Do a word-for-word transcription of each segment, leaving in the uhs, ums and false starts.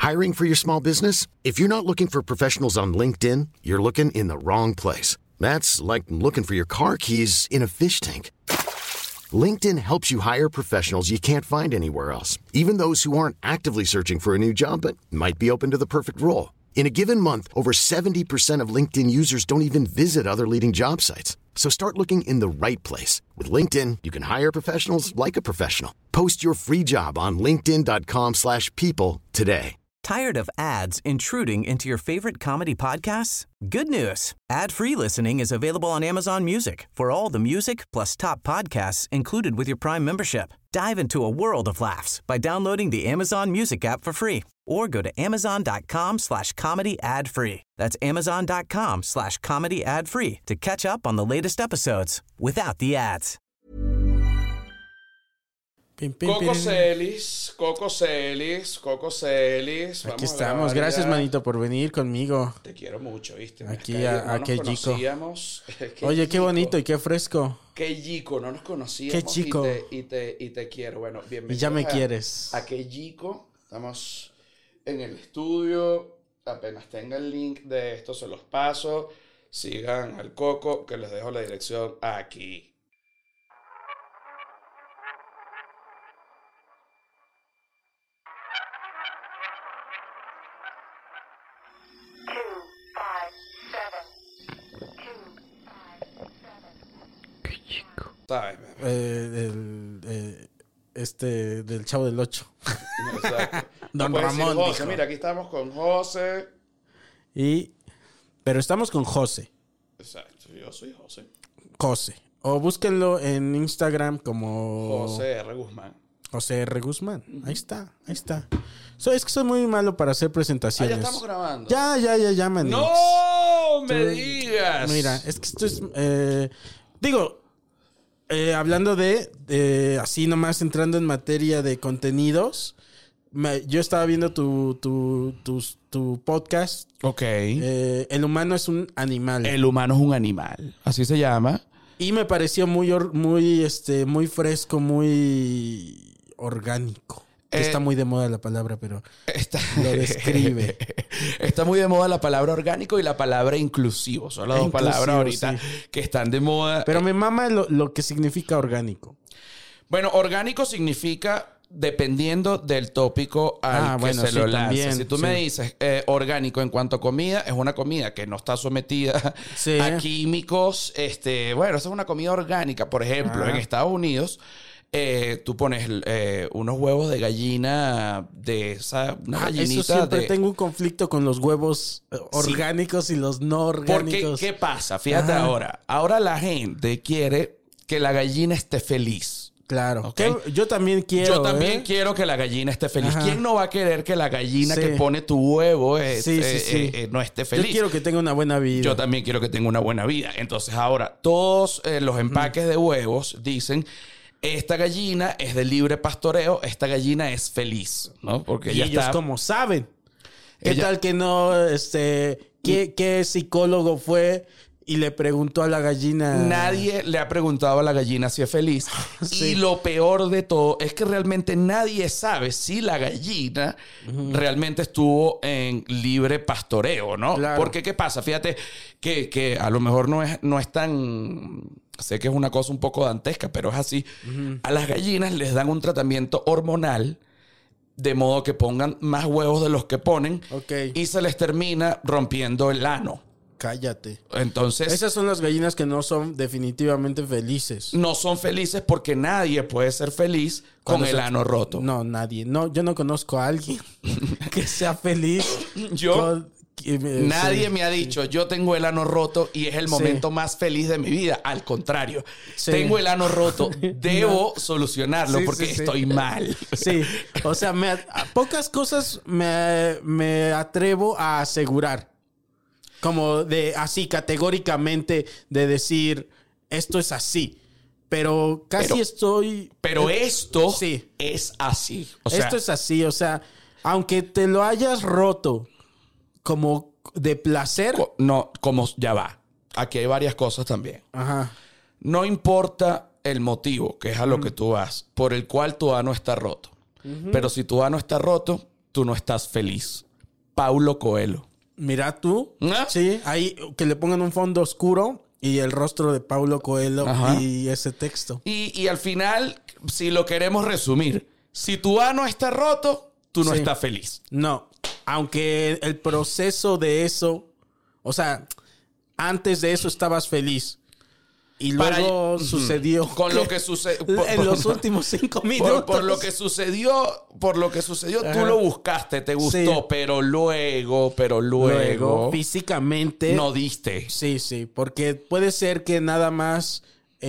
Hiring for your small business? If you're not looking for professionals on LinkedIn, you're looking in the wrong place. That's like looking for your car keys in a fish tank. LinkedIn helps you hire professionals you can't find anywhere else, even those who aren't actively searching for a new job but might be open to the perfect role. In a given month, over seventy percent of LinkedIn users don't even visit other leading job sites. So start looking in the right place. With LinkedIn, you can hire professionals like a professional. Post your free job on linkedin.com slash people today. Tired of ads intruding into your favorite comedy podcasts? Good news. Ad-free listening is available on Amazon Music for all the music plus top podcasts included with your Prime membership. Dive into a world of laughs by downloading the Amazon Music app for free or go to amazon.com slash comedy ad free. That's amazon.com slash comedy ad free to catch up on the latest episodes without the ads. Pim, pim, Coco pim. Celis, Coco Celis, Coco Celis. Vamos. Aquí estamos. Gracias, manito, por venir conmigo. Te quiero mucho, ¿viste? Aquí a, no a qué chico. Qué Oye, chico. Qué bonito y qué fresco. Qué chico, no nos conocíamos. Qué chico. Y te, y te, y te quiero. Bueno, bienvenido. Y ya me a, quieres. A qué chico. Estamos en el estudio. Apenas tenga el link de esto, se los paso. Sigan al Coco, que les dejo la dirección aquí. ¿Sabes? Eh, del, eh, este, del Chavo del Ocho. Exacto. Don no Ramón. José. Dijo. Mira, aquí estamos con José. Y, pero estamos con José. Exacto, yo soy José. José. O búsquenlo en Instagram como... José R. Guzmán. José R. Guzmán. Ahí está, ahí está. So, es que soy muy malo para hacer presentaciones. Ah, ya estamos grabando. Ya, ya, ya, ya, man. ¡No me Tú, digas! Mira, es que esto es... Eh, digo... Eh, hablando de, de, así nomás entrando en materia de contenidos, me, yo estaba viendo tu, tu, tu, tu podcast. Ok. Eh, el humano es un animal. El humano es un animal. Así se llama. Y me pareció muy, or, muy, este, muy fresco, muy orgánico. Eh, está muy de moda la palabra, pero está, lo describe. Está muy de moda la palabra orgánico y la palabra inclusivo. Son las dos palabras ahorita sí. que están de moda. Pero me mama lo, lo que significa orgánico. Bueno, orgánico significa dependiendo del tópico al ah, que bueno, se sí, lo lanza. También, si tú sí. me dices eh, orgánico en cuanto a comida, es una comida que no está sometida sí. a químicos. Este, bueno, esa es una comida orgánica. Por ejemplo, ah. en Estados Unidos... Eh, tú pones eh, unos huevos de gallina de esa una ah, gallinita eso siempre de... tengo un conflicto con los huevos orgánicos sí. y los no orgánicos. Porque, ¿qué pasa? Fíjate ah. ahora. Ahora la gente quiere que la gallina esté feliz. Claro. ¿Okay? Yo también quiero. Yo también ¿eh? quiero que la gallina esté feliz. Ajá. ¿Quién no va a querer que la gallina sí. que pone tu huevo eh, sí, eh, sí, sí. Eh, eh, no esté feliz? Yo quiero que tenga una buena vida. Yo también quiero que tenga una buena vida. Entonces ahora todos eh, los empaques mm. de huevos dicen... Esta gallina es de libre pastoreo, esta gallina es feliz, ¿no? Porque y ella ellos está... como saben. ¿Qué ella... tal que no, este, qué, qué psicólogo fue y le preguntó a la gallina? Nadie le ha preguntado a la gallina si es feliz. sí. Y lo peor de todo es que realmente nadie sabe si la gallina uh-huh. realmente estuvo en libre pastoreo, ¿no? Claro. Porque, ¿qué pasa? Fíjate que, que a lo mejor no es, no es tan... Sé que es una cosa un poco dantesca, pero es así. Uh-huh. A las gallinas les dan un tratamiento hormonal de modo que pongan más huevos de los que ponen okay. y se les termina rompiendo el ano. Cállate. Entonces... Esas son las gallinas que no son definitivamente felices. No son felices porque nadie puede ser feliz con el se... ano roto. No, nadie. No, yo no conozco a alguien que sea feliz. Yo... Con... Nadie sí, me ha dicho, sí. yo tengo el ano roto y es el momento sí. más feliz de mi vida. Al contrario, sí. tengo el ano roto, debo no. solucionarlo sí, porque sí, estoy sí. mal. Sí, o sea, me, a pocas cosas me, me atrevo a asegurar. Como de así, categóricamente, de decir, esto es así. Pero casi pero, estoy... Pero eh, esto sí. es así. O sea, esto es así, o sea, aunque te lo hayas roto... Como de placer. No, como ya va. Aquí hay varias cosas también. Ajá. No importa el motivo, que es a lo mm. que tú vas, por el cual tu ano está roto. Uh-huh. Pero si tu ano está roto, tú no estás feliz. Paulo Coelho. Mira tú. ¿Eh? Sí, ahí que le pongan un fondo oscuro y el rostro de Paulo Coelho. Ajá. Y ese texto. Y, y al final, si lo queremos resumir, si tu ano está roto, tú no sí. estás feliz. No, aunque el proceso de eso, o sea, antes de eso estabas feliz. Y luego Para, sucedió con lo que sucedió en los últimos cinco minutos. Por, por lo que sucedió, por lo que sucedió, Ajá. tú lo buscaste, te gustó, sí. pero luego, pero luego, luego, físicamente no diste. Sí, sí, porque puede ser que nada más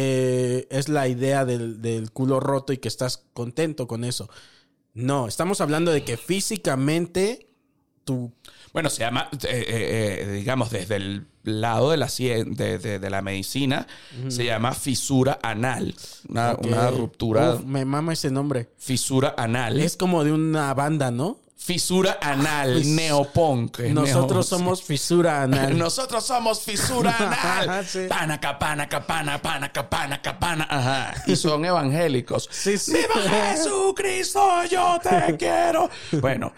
eh, es la idea del, del culo roto y que estás contento con eso. No, estamos hablando de que físicamente tú... Bueno, se llama, eh, eh, eh, digamos, desde el lado de la, de, de, de la medicina, uh-huh. se llama fisura anal. Una, okay. una ruptura. Uf, me mama ese nombre. Fisura anal. Es como de una banda, ¿no? Fisura anal, Fis- neopunk. Nosotros neo- somos fisura anal. Nosotros somos fisura anal. Sí. Panaca, panaca, pana, panaca, panaca, pana. Ajá. Y son evangélicos. Sí, sí. ¡Viva Jesucristo, yo te quiero! Bueno,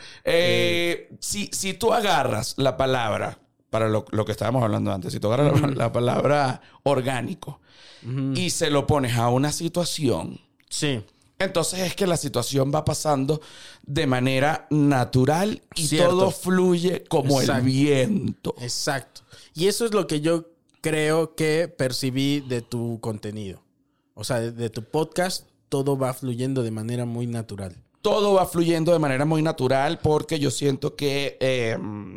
eh, si, si tú agarras la palabra, para lo, lo que estábamos hablando antes, si tú agarras uh-huh. la, la palabra orgánico uh-huh. y se lo pones a una situación... Sí. Entonces es que la situación va pasando de manera natural y Cierto. todo fluye como Exacto. el viento. Exacto. Y eso es lo que yo creo que percibí de tu contenido. O sea, de, de tu podcast, todo va fluyendo de manera muy natural. Todo va fluyendo de manera muy natural porque yo siento que, eh,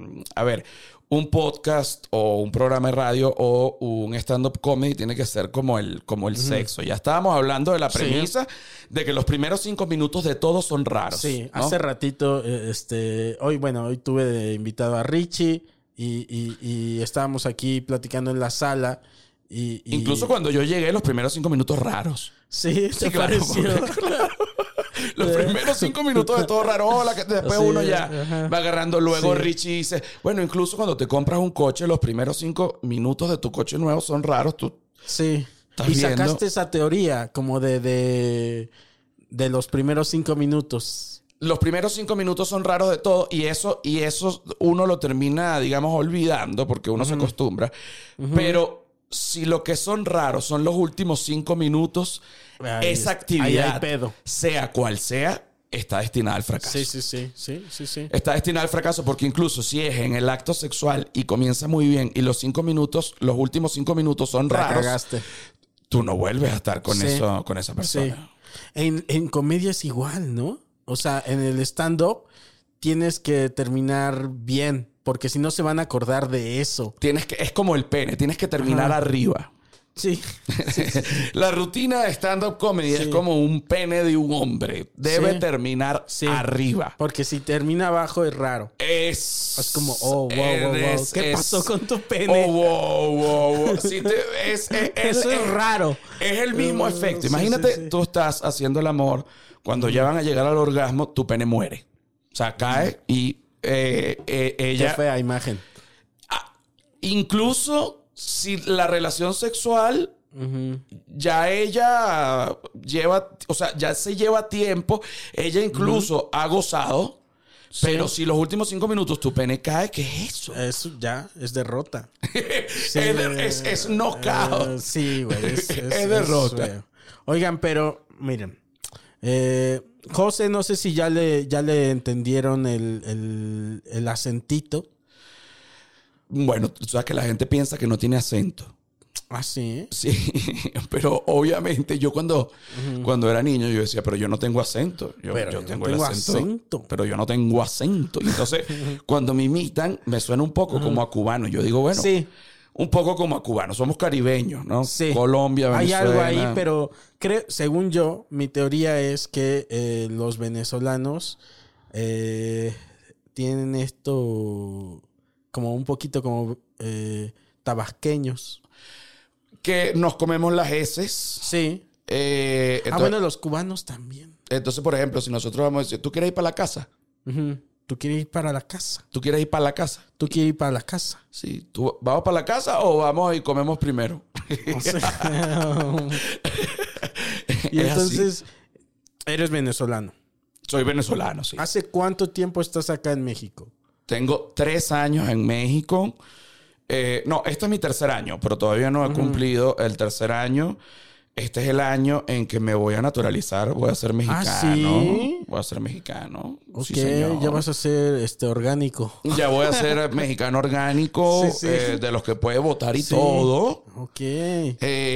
a ver, un podcast o un programa de radio o un stand-up comedy tiene que ser como el, como el uh-huh. sexo. Ya estábamos hablando de la premisa sí. de que los primeros cinco minutos de todo son raros. Sí, ¿no? Hace ratito, este, hoy, bueno, hoy tuve de invitado a Richie y, y, y estábamos aquí platicando en la sala. Y, y... Incluso cuando yo llegué, los primeros cinco minutos raros. Sí, ¿te sí, claro, pareció? Porque, claro. Los primeros cinco minutos de todo raro, hola, que después sí, uno ya ajá. va agarrando. Luego sí. Richie dice, bueno, incluso cuando te compras un coche, los primeros cinco minutos de tu coche nuevo son raros. Tú sí. Y viendo. sacaste esa teoría como de, de, de los primeros cinco minutos. Los primeros cinco minutos son raros de todo y eso, y eso uno lo termina, digamos, olvidando porque uno uh-huh. se acostumbra. Uh-huh. Pero si lo que son raros son los últimos cinco minutos... Ahí esa actividad, pedo. sea cual sea, está destinada al fracaso. Sí, sí, sí, sí, sí, sí. Está destinada al fracaso porque incluso si es en el acto sexual y comienza muy bien y los cinco minutos, los últimos cinco minutos son Te raros, cagaste. Tú no vuelves a estar con, sí. eso, con esa persona. Sí. En, en comedia es igual, ¿no? O sea, en el stand-up tienes que terminar bien porque si no se van a acordar de eso. Tienes que, es como el pene, tienes que terminar Ajá. arriba. Sí. sí, sí. La rutina de stand-up comedy sí. es como un pene de un hombre. Debe sí. terminar sí. arriba. Porque si termina abajo es raro. Es... Es como, oh, wow, wow, wow. Es, ¿Qué es, pasó con tu pene? Oh, wow, wow, wow. Si te, es, es, Eso es, es raro. Es el mismo efecto. Imagínate, sí, sí, sí. tú estás haciendo el amor. Cuando ya van a llegar al orgasmo, tu pene muere. O sea, cae y eh, eh, ella... Qué fea imagen. Ah, incluso... Si la relación sexual uh-huh. ya ella lleva, o sea, ya se lleva tiempo, ella incluso uh-huh. ha gozado, sí. pero si los últimos cinco minutos tu pene cae, ¿qué es eso? Eso ya es derrota. sí, es, es, es knockout. Uh, sí, güey. Es, es, es derrota. Es, Oigan, pero miren, eh, José, no sé si ya le, ya le entendieron el, el, el acentito. Bueno, tú sabes que la gente piensa que no tiene acento. ¿Ah, sí? Sí, pero obviamente yo cuando, uh-huh. cuando era niño yo decía, pero yo no tengo acento. Yo, pero yo, yo tengo, no tengo el acento, acento. Pero yo no tengo acento. Y entonces, cuando me imitan, me suena un poco uh-huh. como a cubano. Yo digo, bueno, sí. un poco como a cubano. Somos caribeños, ¿no? Sí. Colombia, Venezuela. Hay algo ahí, pero creo, según yo, mi teoría es que eh, los venezolanos eh, tienen esto... como un poquito como eh, tabasqueños. Que nos comemos las heces. Sí. Eh, entonces, ah, bueno, los cubanos también. Entonces, por ejemplo, si nosotros vamos a decir, ¿tú quieres ir para la casa? Uh-huh. ¿Tú quieres ir para la casa? ¿Tú quieres ir para la casa? ¿Tú quieres ir para la casa? Sí. ¿Tú, ¿Vamos para la casa o vamos y comemos primero? O sea, y entonces, así. Eres venezolano. Soy venezolano, sí. ¿Hace cuánto tiempo estás acá en México? Tengo tres años en México. Eh, no, este es mi tercer año, pero todavía no he uh-huh. cumplido el tercer año. Este es el año en que me voy a naturalizar. Voy a ser mexicano. ¿Ah, sí? Voy a ser mexicano. Ok, sí, señor. Ya vas a ser este, orgánico. Ya voy a ser mexicano orgánico, sí, sí. Eh, de los que puede votar y sí. todo. Ok. Eh,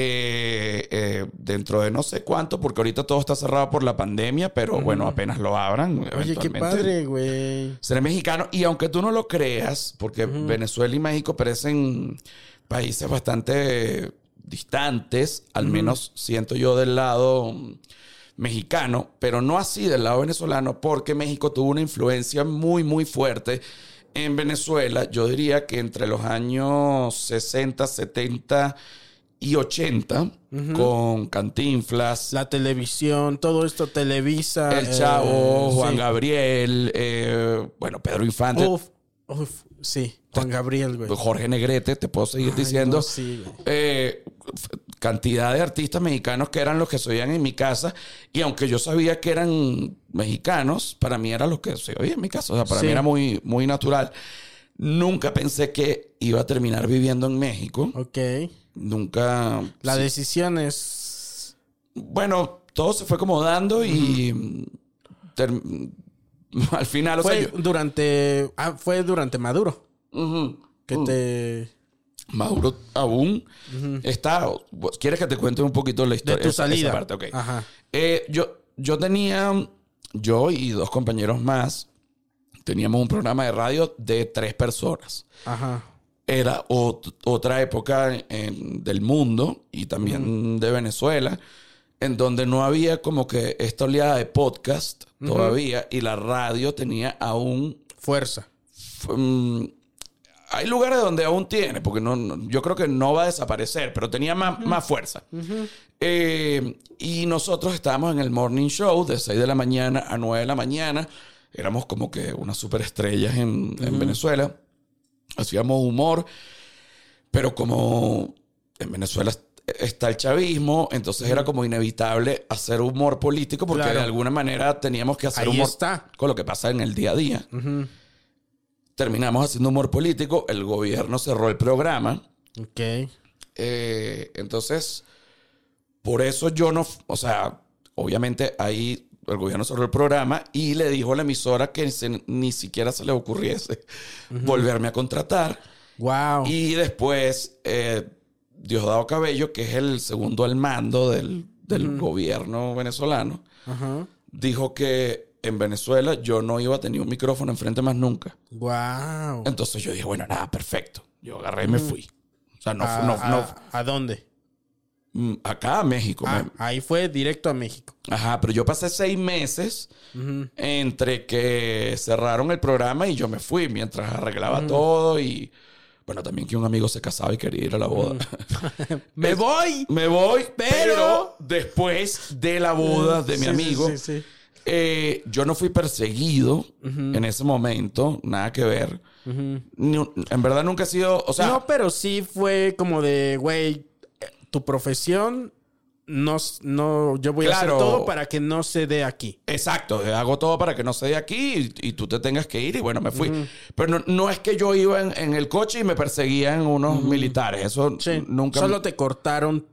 eh, dentro de no sé cuánto, porque ahorita todo está cerrado por la pandemia, pero uh-huh. bueno, apenas lo abran. Oye, qué padre, güey. Seré mexicano. Y aunque tú no lo creas, porque uh-huh. Venezuela y México parecen países bastante distantes, al uh-huh. menos siento yo del lado mexicano, pero no así del lado venezolano, porque México tuvo una influencia muy, muy fuerte en Venezuela. Yo diría que entre los años sesenta, setenta y ochenta, uh-huh. con Cantinflas, la televisión, todo esto, Televisa, El Chavo, eh, Juan sí. Gabriel, eh, bueno, Pedro Infante. Uf, uf, sí, Juan Gabriel, güey. Jorge Negrete, te puedo seguir Ay, diciendo. No, sí, eh, cantidad de artistas mexicanos que eran los que se oían en mi casa. Y aunque yo sabía que eran mexicanos, para mí era lo que se oía en mi casa. O sea, para sí. mí era muy, muy natural. Nunca pensé que iba a terminar viviendo en México. Ok. Nunca... La sí. decisión es... Bueno, todo se fue como dando y... Uh-huh. Ter... Al final... Fue o sea, yo... durante... Ah, fue durante Maduro. Uh-huh. Que uh-huh. te... Maduro aún uh-huh. está... ¿Quieres que te cuente un poquito la historia? De tu esa, salida. Esa parte, okay. Ajá. Eh, yo, yo tenía... Yo y dos compañeros más teníamos un programa de radio de tres personas. Ajá. Era ot- otra época en, del mundo y también uh-huh. de Venezuela, en donde no había como que esta oleada de podcast uh-huh. todavía, y la radio tenía aún... Fuerza. F- um, hay lugares donde aún tiene, porque no, no, yo creo que no va a desaparecer, pero tenía más, uh-huh. más fuerza. Uh-huh. Eh, y nosotros estábamos en el morning show de seis de la mañana a nueve de la mañana. Éramos como que unas superestrellas en, uh-huh. en Venezuela. Hacíamos humor, pero como en Venezuela está el chavismo, entonces uh-huh. era como inevitable hacer humor político, porque claro. de alguna manera teníamos que hacer Ahí humor está. con lo que pasa en el día a día. Uh-huh. Terminamos haciendo humor político, el gobierno cerró el programa. Ok. Eh, entonces, por eso yo no... O sea, obviamente ahí el gobierno cerró el programa y le dijo a la emisora que se, ni siquiera se le ocurriese uh-huh. volverme a contratar. Wow. Y después, eh, Diosdado Cabello, que es el segundo al mando del, del uh-huh. gobierno venezolano, uh-huh. dijo que en Venezuela yo no iba a tener un micrófono enfrente más nunca. Wow. Entonces yo dije, bueno, nada, perfecto. Yo agarré y me fui. O sea, no... ¿A, no, a, no ¿a dónde? Acá a México. Ah, me... ahí fue directo a México. Ajá, pero yo pasé seis meses uh-huh. entre que cerraron el programa y yo me fui mientras arreglaba uh-huh. todo y... Bueno, también que un amigo se casaba y quería ir a la boda. Uh-huh. ¡Me voy! Me voy, pero... pero después de la boda de mi sí, amigo, sí, sí, sí. Eh, yo no fui perseguido uh-huh. en ese momento, nada que ver. Uh-huh. Ni, en verdad nunca he sido... O sea, no, pero sí fue como de, güey... Tu profesión, no, no, yo voy claro, a hacer todo para que no se dé aquí. Exacto, hago todo para que no se dé aquí y, y tú te tengas que ir y bueno, me fui. Uh-huh. Pero no, no es que yo iba en, en el coche y me perseguían unos uh-huh. militares, eso sí. nunca... Solo te cortaron...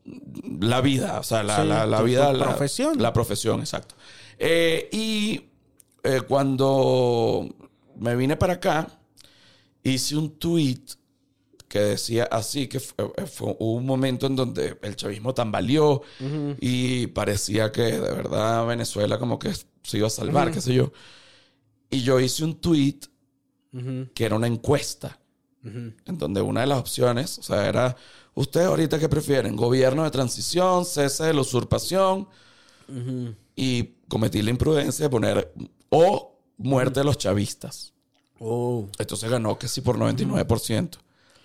La vida, o sea, la, sí, la, la tu, vida... Tu la profesión. La profesión, exacto. Eh, y eh, cuando me vine para acá, hice un tweet que decía así, que fue, fue un momento en donde el chavismo tambaleó uh-huh. y parecía que de verdad Venezuela como que se iba a salvar, uh-huh. qué sé yo. Y yo hice un tweet uh-huh. que era una encuesta, uh-huh. en donde una de las opciones, o sea, era, ¿ustedes ahorita qué prefieren? ¿Gobierno de transición, cese de la usurpación? Uh-huh. Y cometí la imprudencia de poner, o muerte uh-huh. de los chavistas. Oh. Entonces ganó que sí por noventa y nueve por ciento.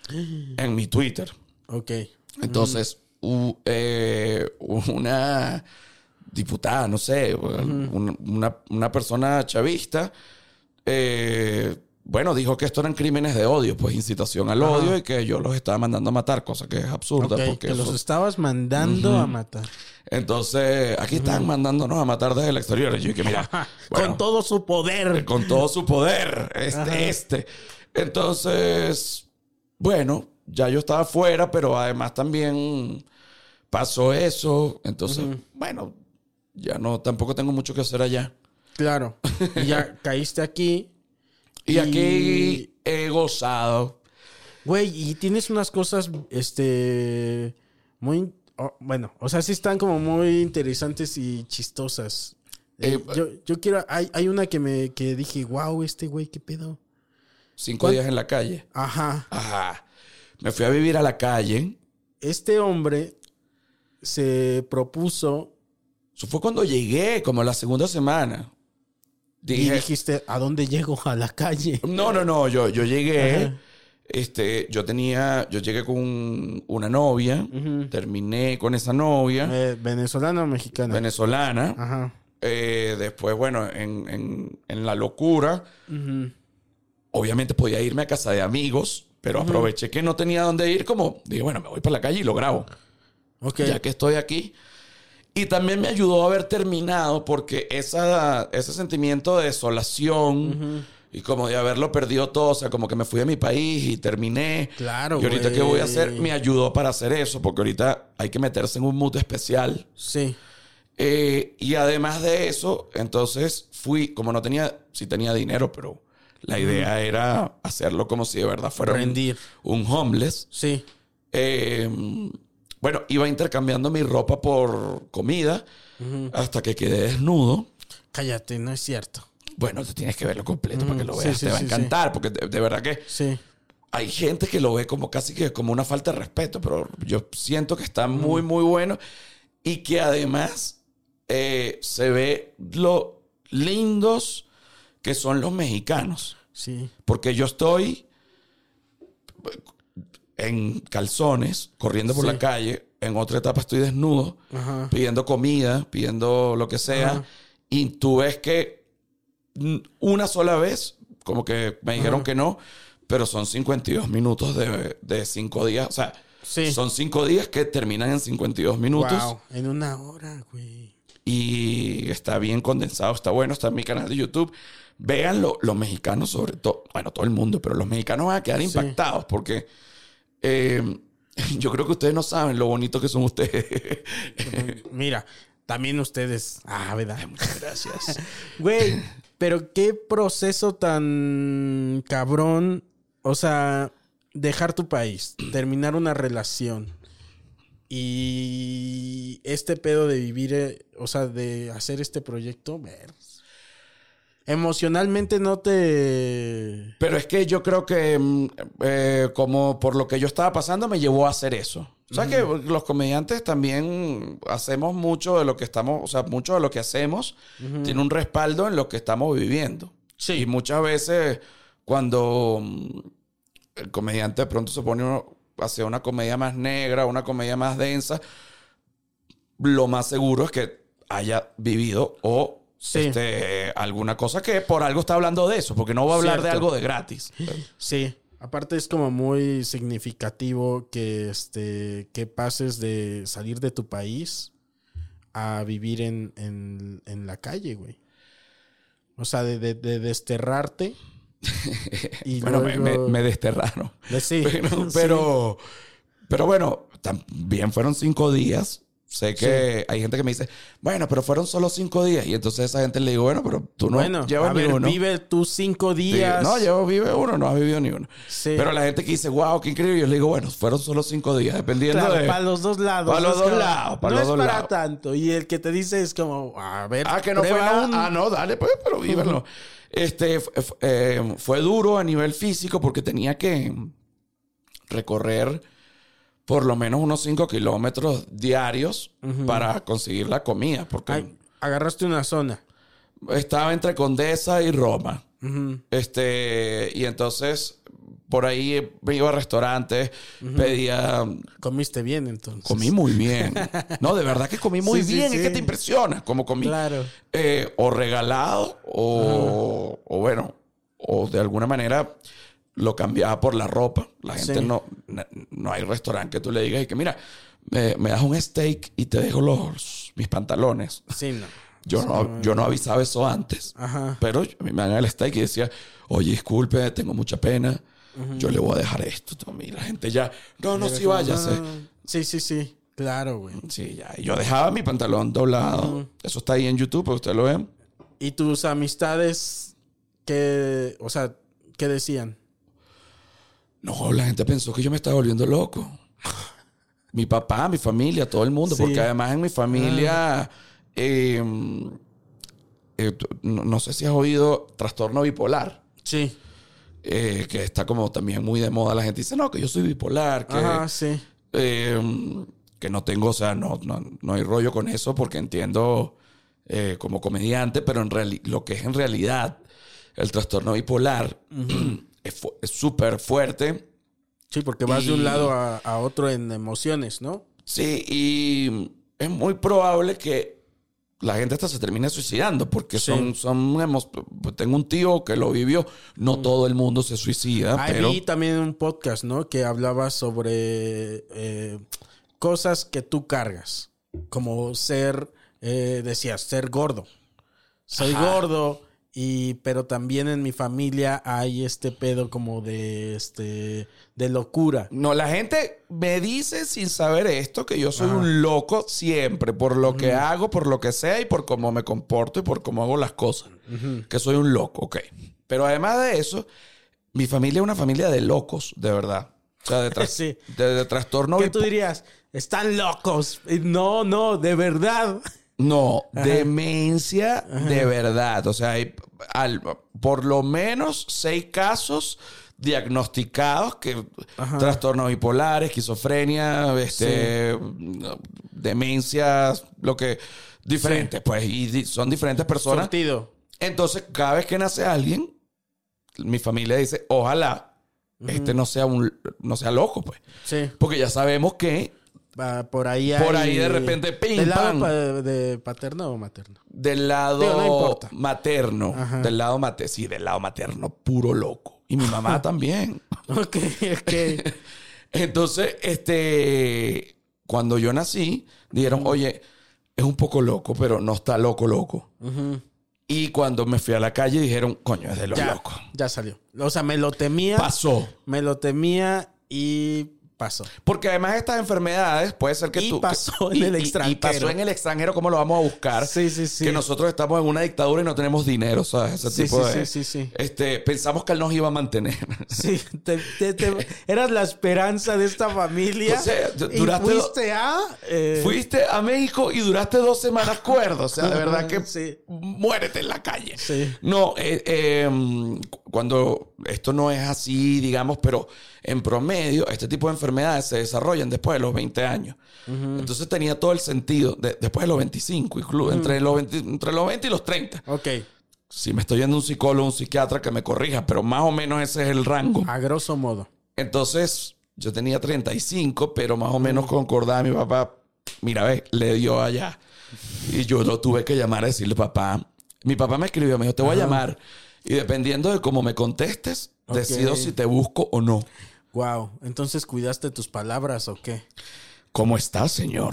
En mi Twitter. Ok. Entonces, uh, uh, eh, una diputada, no sé, uh-huh. una, una, una persona chavista, eh, bueno, dijo que esto eran crímenes de odio, pues incitación al Ajá. odio y que yo los estaba mandando a matar, cosa que es absurda. Okay, porque que eso... los estabas mandando uh-huh. a matar. Entonces, aquí están uh-huh. mandándonos a matar desde el exterior. Y yo dije, mira, bueno, con todo su poder. Con todo su poder, este, Ajá. este. Entonces, bueno, ya yo estaba fuera, pero además también pasó eso. Entonces, uh-huh. bueno, ya no, tampoco tengo mucho que hacer allá. Claro. Y ya caíste aquí. Y, y aquí he gozado. Güey, y tienes unas cosas, este, muy, oh, bueno, o sea, sí están como muy interesantes y chistosas. Eh, eh, yo, yo quiero, hay, hay una que me, que dije, wow, este güey, ¿qué pedo? Cinco días en la calle. Ajá. Ajá. Me fui a vivir a la calle. Este hombre se propuso. Eso fue cuando llegué, como la segunda semana. Dije, y dijiste, ¿a dónde llego? A la calle. No, no, no. Yo, yo llegué. Ajá. Este, yo tenía, yo llegué con un, una novia. Uh-huh. Terminé con esa novia. Eh, ¿Venezolana o mexicana? Venezolana. Ajá. Eh, después, bueno, en, en, en la locura. Uh-huh. Obviamente podía irme a casa de amigos, pero uh-huh. aproveché que no tenía dónde ir. Como dije, bueno, me voy para la calle y lo grabo. Okay. Ya que estoy aquí. Y también me ayudó a haber terminado porque esa, ese sentimiento de desolación uh-huh. y como de haberlo perdido todo, o sea, como que me fui de mi país y terminé. Claro, y ahorita, güey. ¿qué voy a hacer? Me ayudó para hacer eso, porque ahorita hay que meterse en un mood especial. Sí. Eh, y además de eso, entonces fui, como no tenía, sí tenía dinero, pero la idea uh-huh. era hacerlo como si de verdad fuera Rendir. Un, un homeless. Sí. Eh... Bueno, iba intercambiando mi ropa por comida uh-huh. hasta que quedé desnudo. Cállate, no es cierto. Bueno, tú tienes que verlo completo uh-huh. para que lo veas. Sí, sí, Te va sí, a encantar, sí. porque de, de verdad que sí. hay gente que lo ve como casi que como una falta de respeto, pero yo siento que está muy, muy bueno y que además eh, se ve lo lindos que son los mexicanos. Sí. Porque yo estoy en calzones, corriendo por sí. la calle. En otra etapa estoy desnudo, Ajá. pidiendo comida, pidiendo lo que sea. Ajá. Y tú ves que una sola vez, como que me dijeron Ajá. que no, pero son cincuenta y dos minutos de, de cinco días. O sea, sí. son cinco días que terminan en cincuenta y dos minutos. Wow, en una hora, güey. Y está bien condensado, está bueno, está en mi canal de YouTube. Véanlo, los mexicanos sobre todo, bueno, todo el mundo, pero los mexicanos van a quedar sí. impactados porque... Eh, yo creo que ustedes no saben lo bonito que son ustedes. Mira, también ustedes. Ah, ¿verdad? Ay, muchas gracias. Güey, pero qué proceso tan cabrón. O sea, dejar tu país, terminar una relación y este pedo de vivir, eh, o sea, de hacer este proyecto, ver. Emocionalmente no te... Pero es que yo creo que eh, como por lo que yo estaba pasando me llevó a hacer eso. O sea, uh-huh. que los comediantes también hacemos mucho de lo que estamos... O sea, mucho de lo que hacemos uh-huh. tiene un respaldo en lo que estamos viviendo. Sí. Y muchas veces cuando el comediante de pronto se pone uno, hacia una comedia más negra, una comedia más densa, lo más seguro es que haya vivido o... Sí. Este, alguna cosa que por algo está hablando de eso, porque no va a hablar Cierto. de algo de gratis. Sí, aparte es como muy significativo que, este, que pases de salir de tu país a vivir en, en, en la calle, güey. O sea, de, de, de desterrarte. Y bueno, luego... me, me, me desterraron. Sí. Pero, pero, sí. pero bueno, también fueron cinco días. Sé que sí. hay gente que me dice, bueno, pero fueron solo cinco días. Y entonces a esa gente le digo, bueno, pero tú no bueno, llevas a ni ver, uno. Vive tus cinco días. Sí, no, yo vive uno, no has vivido ni uno. Sí. Pero la gente que dice, wow, qué increíble. Yo le digo, bueno, fueron solo cinco días, dependiendo claro, de... para los dos lados. Para los dos como, lados. Para no los es dos para lados. tanto. Y el que te dice es como, a ver. Ah, que no fue nada. Un... Ah, no, dale, pues, pero vívelo. Uh-huh. Este, eh, fue duro a nivel físico porque tenía que recorrer... por lo menos unos cinco kilómetros diarios uh-huh. para conseguir la comida. Porque Ay, agarraste una zona. Estaba entre Condesa y Roma. Uh-huh. Este, y entonces por ahí me iba a restaurantes, uh-huh. pedía... Comiste bien, entonces. Comí muy bien. No, de verdad que comí muy sí, bien. Sí, es sí. que te impresiona cómo comí. Claro. Eh, o regalado o, uh-huh. o bueno... o de alguna manera lo cambiaba por la ropa. La gente Sí. no, no hay restaurante que tú le digas y que mira, me, me das un steak y te dejo los, mis pantalones. Sí, no. Yo no, yo no avisaba eso antes. Ajá. Pero a mí me dan el steak y decía, oye, disculpe, tengo mucha pena. Uh-huh. Yo le voy a dejar esto. Y la gente ya, no, no, sí, váyase. Sí, sí, sí. Claro, güey. Sí, ya. Y yo dejaba mi pantalón doblado. Uh-huh. Eso está ahí en YouTube, para que ustedes lo vean. ¿Y tus amistades qué, o sea, qué decían? No, la gente pensó que yo me estaba volviendo loco. Mi papá, mi familia, todo el mundo. Sí. Porque además en mi familia... Uh-huh. Eh, eh, no, no sé si has oído trastorno bipolar. Sí. Eh, que está como también muy de moda. La gente dice, no, que yo soy bipolar. Que, Ajá, sí. Eh, que no tengo, o sea, no, no, no hay rollo con eso porque entiendo eh, como comediante, pero en reali- lo que es en realidad el trastorno bipolar uh-huh. es súper fu- fuerte. Sí, porque vas y, de un lado a, a otro en emociones, ¿no? Sí, y es muy probable que la gente hasta se termine suicidando porque sí. son, son hemos, tengo un tío que lo vivió. No mm. todo el mundo se suicida. Ah, pero vi también un podcast, ¿no? Que hablaba sobre eh, cosas que tú cargas. Como ser, eh, decías, ser gordo. Soy Ajá. gordo, y pero también en mi familia hay este pedo como de este de locura. No, la gente me dice sin saber esto que yo soy Ajá. un loco siempre, por lo uh-huh. que hago, por lo que sea y por cómo me comporto y por cómo hago las cosas. Uh-huh. Que soy un loco, ok. Pero además de eso, mi familia es una familia de locos, de verdad. O sea, de, tra- sí. de, de trastorno. ¿Qué tú dirías? Están locos. No, no, de verdad. No, Ajá. demencia Ajá. de verdad. O sea, hay al, por lo menos seis casos diagnosticados que Ajá. trastorno bipolar, esquizofrenia, este, sí. demencias, lo que diferentes, sí. pues, y son diferentes personas. Sortido. Entonces, cada vez que nace alguien, mi familia dice, ojalá uh-huh. este no sea un no sea loco, pues. Sí. Porque ya sabemos que por ahí hay, por ahí de repente pim, ¿del lado pam. Pa- de paterno o materno? Del lado Digo, no importa. materno. Ajá. Del lado materno. Sí, del lado materno, puro loco. Y mi mamá también. Ok, ok. Entonces, este, cuando yo nací, dijeron, uh-huh. oye, es un poco loco, pero no está loco, loco. Uh-huh. Y cuando me fui a la calle, dijeron, coño, es de los ya, locos. Ya salió. O sea, me lo temía. Pasó. Me lo temía y pasó. Porque además estas enfermedades puede ser que y tú... pasó que, en el y, extranjero. Y pasó en el extranjero, ¿cómo lo vamos a buscar? Sí, sí, sí. Que nosotros estamos en una dictadura y no tenemos dinero, ¿sabes? Ese sí, tipo sí, de... Sí, sí, sí. Este, pensamos que él nos iba a mantener. Sí, te, te, te, eras la esperanza de esta familia. O sea, duraste... Y fuiste a... Eh... Fuiste a México y duraste dos semanas cuerdo. O sea, de verdad que sí. muérete en la calle. Sí. No, eh, eh, cuando... Esto no es así, digamos, pero en promedio, este tipo de enfermedades se desarrollan después de los veinte años. Uh-huh. Entonces tenía todo el sentido. De, después de los veinticinco, incluso. Uh-huh. Entre, los veinte, entre los veinte y los treinta. Ok. Si me estoy yendo a un psicólogo, un psiquiatra que me corrija, pero más o menos ese es el rango. A grosso modo. Entonces, yo tenía treinta y cinco, pero más o menos concordaba. Mi papá, mira, ve, le dio allá. Y yo lo tuve que llamar a decirle, papá. Mi papá me escribió, me dijo, te voy Ajá. a llamar. Y dependiendo de cómo me contestes, okay. decido si te busco o no. Wow. Entonces, ¿cuidaste tus palabras o qué? ¿Cómo estás, señor?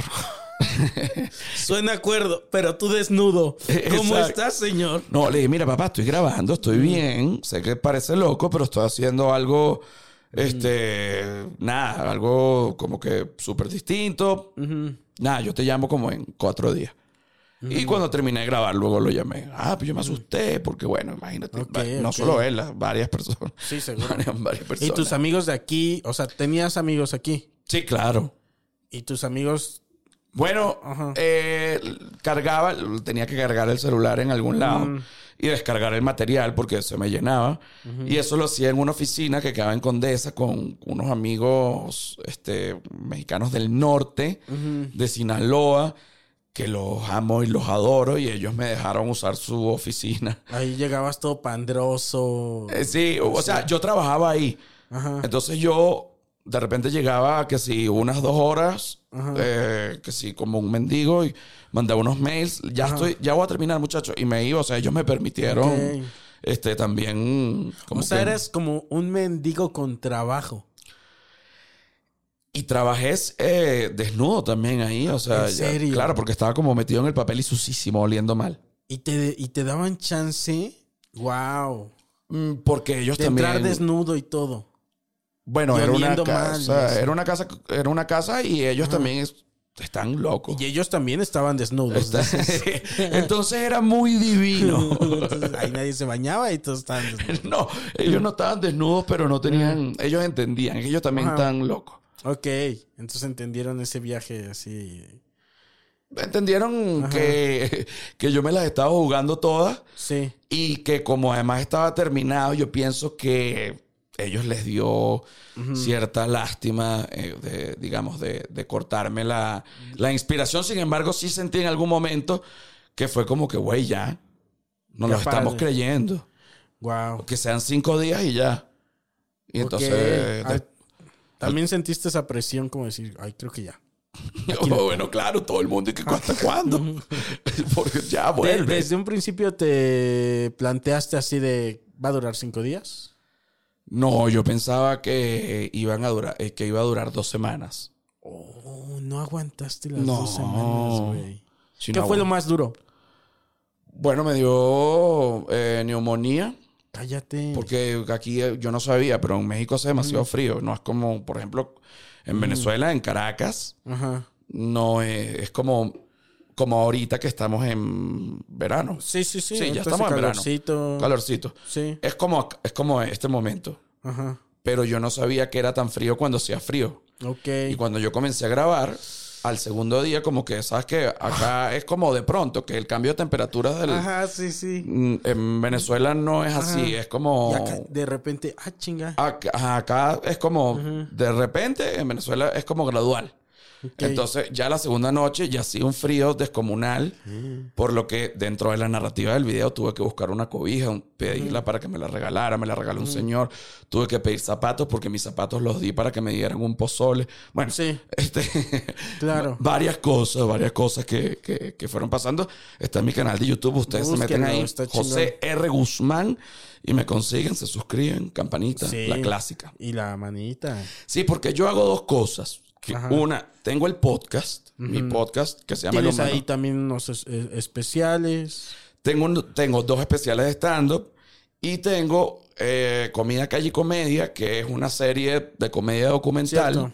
Suena acuerdo, pero tú desnudo. ¿Cómo Exacto. estás, señor? No, le dije, mira, papá, estoy grabando, estoy mm. bien. Sé que parece loco, pero estoy haciendo algo, mm. este, nada, algo como que súper distinto. Mm-hmm. Nada, yo te llamo como en cuatro días. Mm. Y cuando terminé de grabar, luego lo llamé. Ah, pues yo me asusté, porque bueno, imagínate, okay, no okay. solo él, varias personas. Sí, seguro. Varias, varias personas. ¿Y tus amigos de aquí? O sea, ¿tenías amigos aquí? Sí, claro. ¿Y tus amigos? Bueno, eh, cargaba, tenía que cargar el celular en algún lado mm. y descargar el material porque se me llenaba. Uh-huh. Y eso lo hacía en una oficina que quedaba en Condesa con unos amigos este, mexicanos del norte, uh-huh. de Sinaloa, que los amo y los adoro, y ellos me dejaron usar su oficina. Ahí llegabas todo pandroso. Eh, sí, o, o sea, sea, yo trabajaba ahí. Ajá. Entonces yo de repente llegaba que si unas dos horas, eh, que si como un mendigo, y mandaba unos mails. Ya Ajá. estoy, ya voy a terminar, muchachos. Y me iba, o sea, ellos me permitieron okay. este, también... Como o sea, que... eres como un mendigo con trabajo. Y trabajé eh, desnudo también ahí, o sea... ¿En serio? Ya, claro, porque estaba como metido en el papel y sucísimo, oliendo mal. ¿Y te, y te daban chance? ¡Wow! Mm, porque ellos de también... entrar desnudo y todo. Bueno, era una casa, mal, era una casa, era una casa y ellos Ajá. también es, están locos. Y ellos también estaban desnudos. Está, entonces era muy divino. Entonces, ahí nadie se bañaba y todos estaban desnudos. No, ellos no estaban desnudos, pero no tenían, Ajá. ellos entendían, ellos también Ajá. están locos. Ok, entonces entendieron ese viaje así. Entendieron que, que yo me las estaba jugando todas. Sí. Y que como además estaba terminado, yo pienso que ellos les dio uh-huh. cierta lástima, eh, de, digamos, de, de cortarme la, la inspiración. Sin embargo, sí sentí en algún momento que fue como que, güey, ya, nos lo estamos creyendo. Wow. Que sean cinco días y ya. Y entonces... Okay. De, También al, sentiste esa presión como decir, ay, creo que ya. Oh, bueno, claro, todo el mundo. ¿Y que hasta cuándo? Porque ya vuelve. De, desde un principio te planteaste así de, ¿va a durar cinco días? No, yo pensaba que iban a durar, que iba a durar dos semanas. Oh, no aguantaste las no. dos semanas, güey. Si ¿Qué no fue aguant... lo más duro? Bueno, me dio eh, neumonía. Cállate. Porque aquí yo no sabía, pero en México hace demasiado mm. frío. No es como, por ejemplo, en mm. Venezuela, en Caracas. Ajá. No es, es como, como ahorita que estamos en verano. Sí, sí, sí. Sí, ya estamos en calorcito. verano. Calorcito. Sí. Es como, es como este momento. Ajá. Pero yo no sabía que era tan frío cuando hacía frío. Ok. Y cuando yo comencé a grabar, al segundo día, como que, ¿sabes qué? Acá es como de pronto, que el cambio de temperatura del... Ajá, sí, sí. En Venezuela no es así, Ajá. es como... Y acá, de repente, ah, chinga. Acá, acá es como, uh-huh. de repente, en Venezuela es como gradual. Okay. Entonces, ya la segunda noche ya hacía un frío descomunal, uh-huh. por lo que dentro de la narrativa del video tuve que buscar una cobija, pedirla uh-huh. para que me la regalara, me la regaló uh-huh. un señor. Tuve que pedir zapatos porque mis zapatos los di para que me dieran un pozole. Bueno, sí. este, claro. varias cosas, varias cosas que, que, que fueron pasando. Está en mi canal de YouTube, ustedes Búsquenlo, se meten ahí, José R. Guzmán, y me consiguen, se suscriben, campanita, sí. la clásica. Y la manita. Sí, porque yo hago dos cosas. Que una, tengo el podcast, uh-huh. mi podcast, que se llama... ¿Tienes ahí también unos es- especiales? Tengo, un, tengo dos especiales de stand-up y tengo eh, Comida, Calle y Comedia, que es una serie de comedia documental.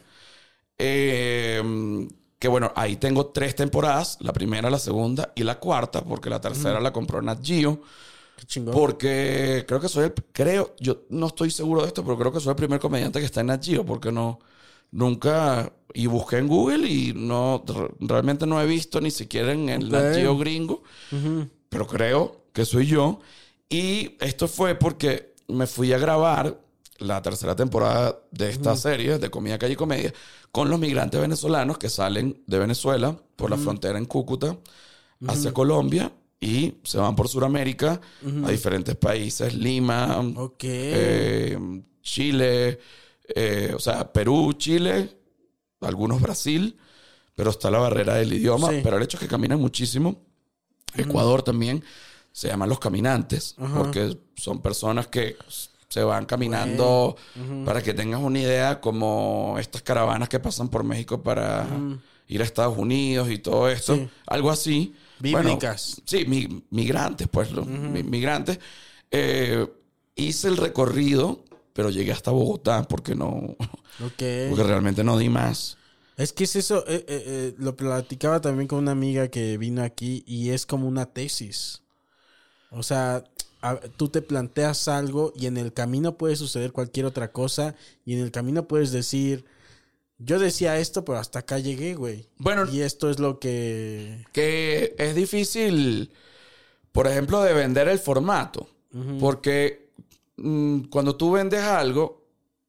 Eh, que bueno, ahí tengo tres temporadas, la primera, la segunda y la cuarta, porque la tercera uh-huh. la compró Nat Geo. Qué chingón. Porque creo que soy el... Creo, yo no estoy seguro de esto, pero creo que soy el primer comediante que está en Nat Geo, porque no... Nunca... Y busqué en Google y no... Realmente no he visto ni siquiera en el Nat Geo gringo. Uh-huh. Pero creo que soy yo. Y esto fue porque me fui a grabar la tercera temporada de esta uh-huh. serie de Comida, Calle y Comedia con los migrantes venezolanos que salen de Venezuela por uh-huh. la frontera en Cúcuta uh-huh. hacia Colombia y se van por Sudamérica uh-huh. a diferentes países. Lima, okay. eh, Chile... Eh, o sea, Perú, Chile, algunos Brasil, pero está la barrera del idioma. Sí. Pero el hecho es que caminan muchísimo. Ecuador uh-huh. también se llaman los caminantes, uh-huh. porque son personas que se van caminando. Uh-huh. Para que tengas una idea, como estas caravanas que pasan por México para uh-huh. ir a Estados Unidos y todo esto. Sí. Algo así. Bíblicas. Bueno, sí, mi, migrantes, pues, uh-huh. mi, migrantes. Eh, hice el recorrido. Pero llegué hasta Bogotá porque no... Okay. Porque realmente no di más. Es que es eso... Eh, eh, eh, lo platicaba también con una amiga que vino aquí y es como una tesis. O sea, a, tú te planteas algo y en el camino puede suceder cualquier otra cosa y en el camino puedes decir... Yo decía esto, pero hasta acá llegué, güey. Bueno... Y esto es lo que... Que es difícil, por ejemplo, de vender el formato. Uh-huh. Porque... Cuando tú vendes algo,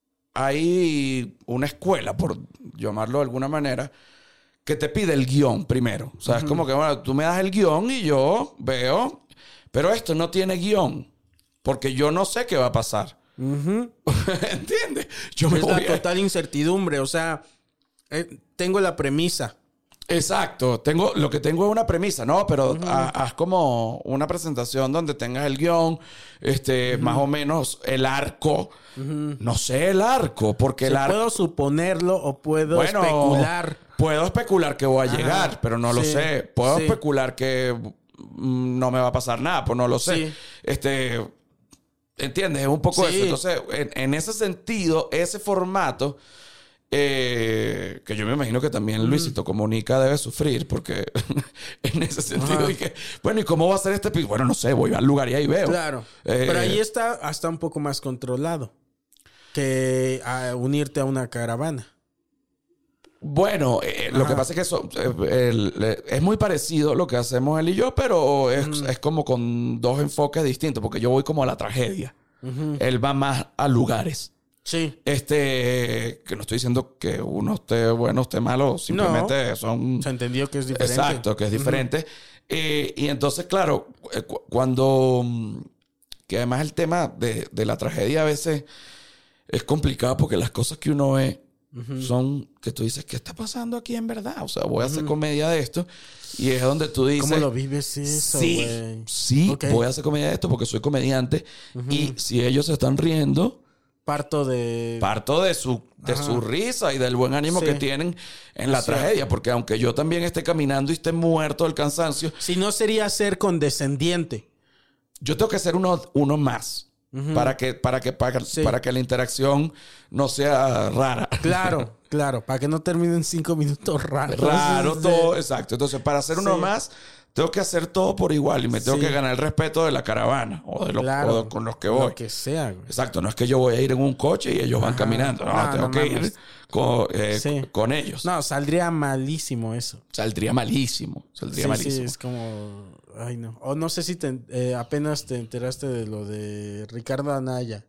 hay una escuela, por llamarlo de alguna manera, que te pide el guión primero. O sea, uh-huh. es como que, bueno, tú me das el guión y yo veo, pero esto no tiene guión, porque yo no sé qué va a pasar. Uh-huh. ¿Entiendes? Yo me es voy la a... total incertidumbre. O sea, eh, tengo la premisa. Exacto. Tengo, lo que tengo es una premisa, ¿no? Pero uh-huh. ha, haz como una presentación donde tengas el guión, este, uh-huh. más o menos el arco. Uh-huh. No sé el arco, porque sí, el arco... ¿Puedo suponerlo o puedo bueno, especular? Puedo especular que voy a Ajá. llegar, pero no sí. lo sé. Puedo sí. especular que mm, no me va a pasar nada, pues no lo sé. Sí. Este... ¿Entiendes? Es un poco sí. eso. Entonces, en, en ese sentido, ese formato... Eh, que yo me imagino que también Luisito Comunica debe sufrir, porque en ese sentido dije, bueno, ¿y cómo va a ser este episodio? Bueno, no sé, voy al lugar y ahí veo. Claro. Eh, pero ahí está hasta un poco más controlado que a unirte a una caravana. Bueno, eh, lo que pasa es que eso, eh, el, eh, es muy parecido lo que hacemos él y yo, pero es, uh-huh. es como con dos enfoques distintos, porque yo voy como a la tragedia. Uh-huh. Él va más a lugares. Sí. Este, que no estoy diciendo que uno esté bueno, esté malo, simplemente no, son... Se entendió que es diferente. Exacto, que es diferente. Uh-huh. Eh, y entonces, claro, cu- cuando... Que además el tema de, de la tragedia a veces es complicado porque las cosas que uno ve uh-huh. son que tú dices, ¿qué está pasando aquí en verdad? O sea, voy a hacer uh-huh. comedia de esto. Y es donde tú dices... ¿Cómo lo vives eso, Sí, wey? sí, okay. voy a hacer comedia de esto porque soy comediante. Uh-huh. Y si ellos se están riendo... Parto de... Parto de su, de su risa y del buen ánimo sí. que tienen en la sí. tragedia. Porque aunque yo también esté caminando y esté muerto del cansancio... Si no sería ser condescendiente. Yo tengo que ser uno, uno más. Uh-huh. Para que, para, que, para, sí. para que la interacción no sea rara. Claro, claro. Para que no terminen cinco minutos raros. Raro, sí. todo. Exacto. Entonces, para ser uno sí. más... Tengo que hacer todo por igual y me tengo sí. que ganar el respeto de la caravana o de los claro, o de, con los que voy. Lo que sea, güey. Exacto. No es que yo voy a ir en un coche y ellos Ajá. van caminando. No, no tengo no, que no, ir no. Con, eh, sí. con ellos. No, saldría malísimo eso. Saldría malísimo. Saldría sí, malísimo. Sí, es como... Ay, no. O no sé si te, eh, apenas te enteraste de lo de Ricardo Anaya.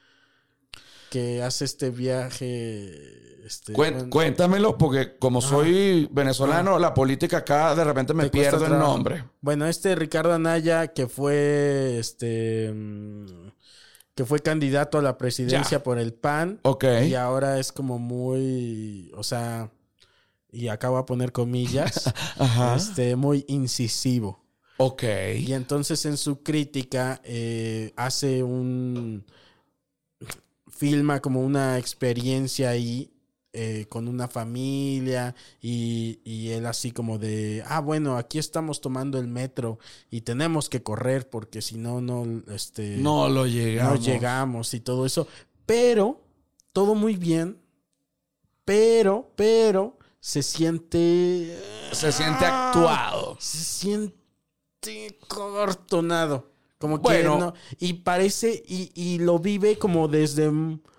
Que hace este viaje... Este, Cuént, bueno, cuéntamelo, porque como ajá. soy venezolano, ajá. la política acá de repente me pierdo el nombre. Bueno, este Ricardo Anaya, que fue este que fue candidato a la presidencia ya. por el P A N. Okay. Y ahora es como muy, o sea, y acabo de poner comillas, ajá. este, muy incisivo. Ok. Y entonces en su crítica eh, hace un... filma como una experiencia ahí eh, con una familia y, y él así como de, ah, bueno, aquí estamos tomando el metro y tenemos que correr porque si no, no, este... No lo llegamos. No llegamos y todo eso. Pero, todo muy bien, pero, pero, se siente... Se siente ah, actuado. Se siente cortonado. Como bueno, que no. Y parece, y, y lo vive como desde...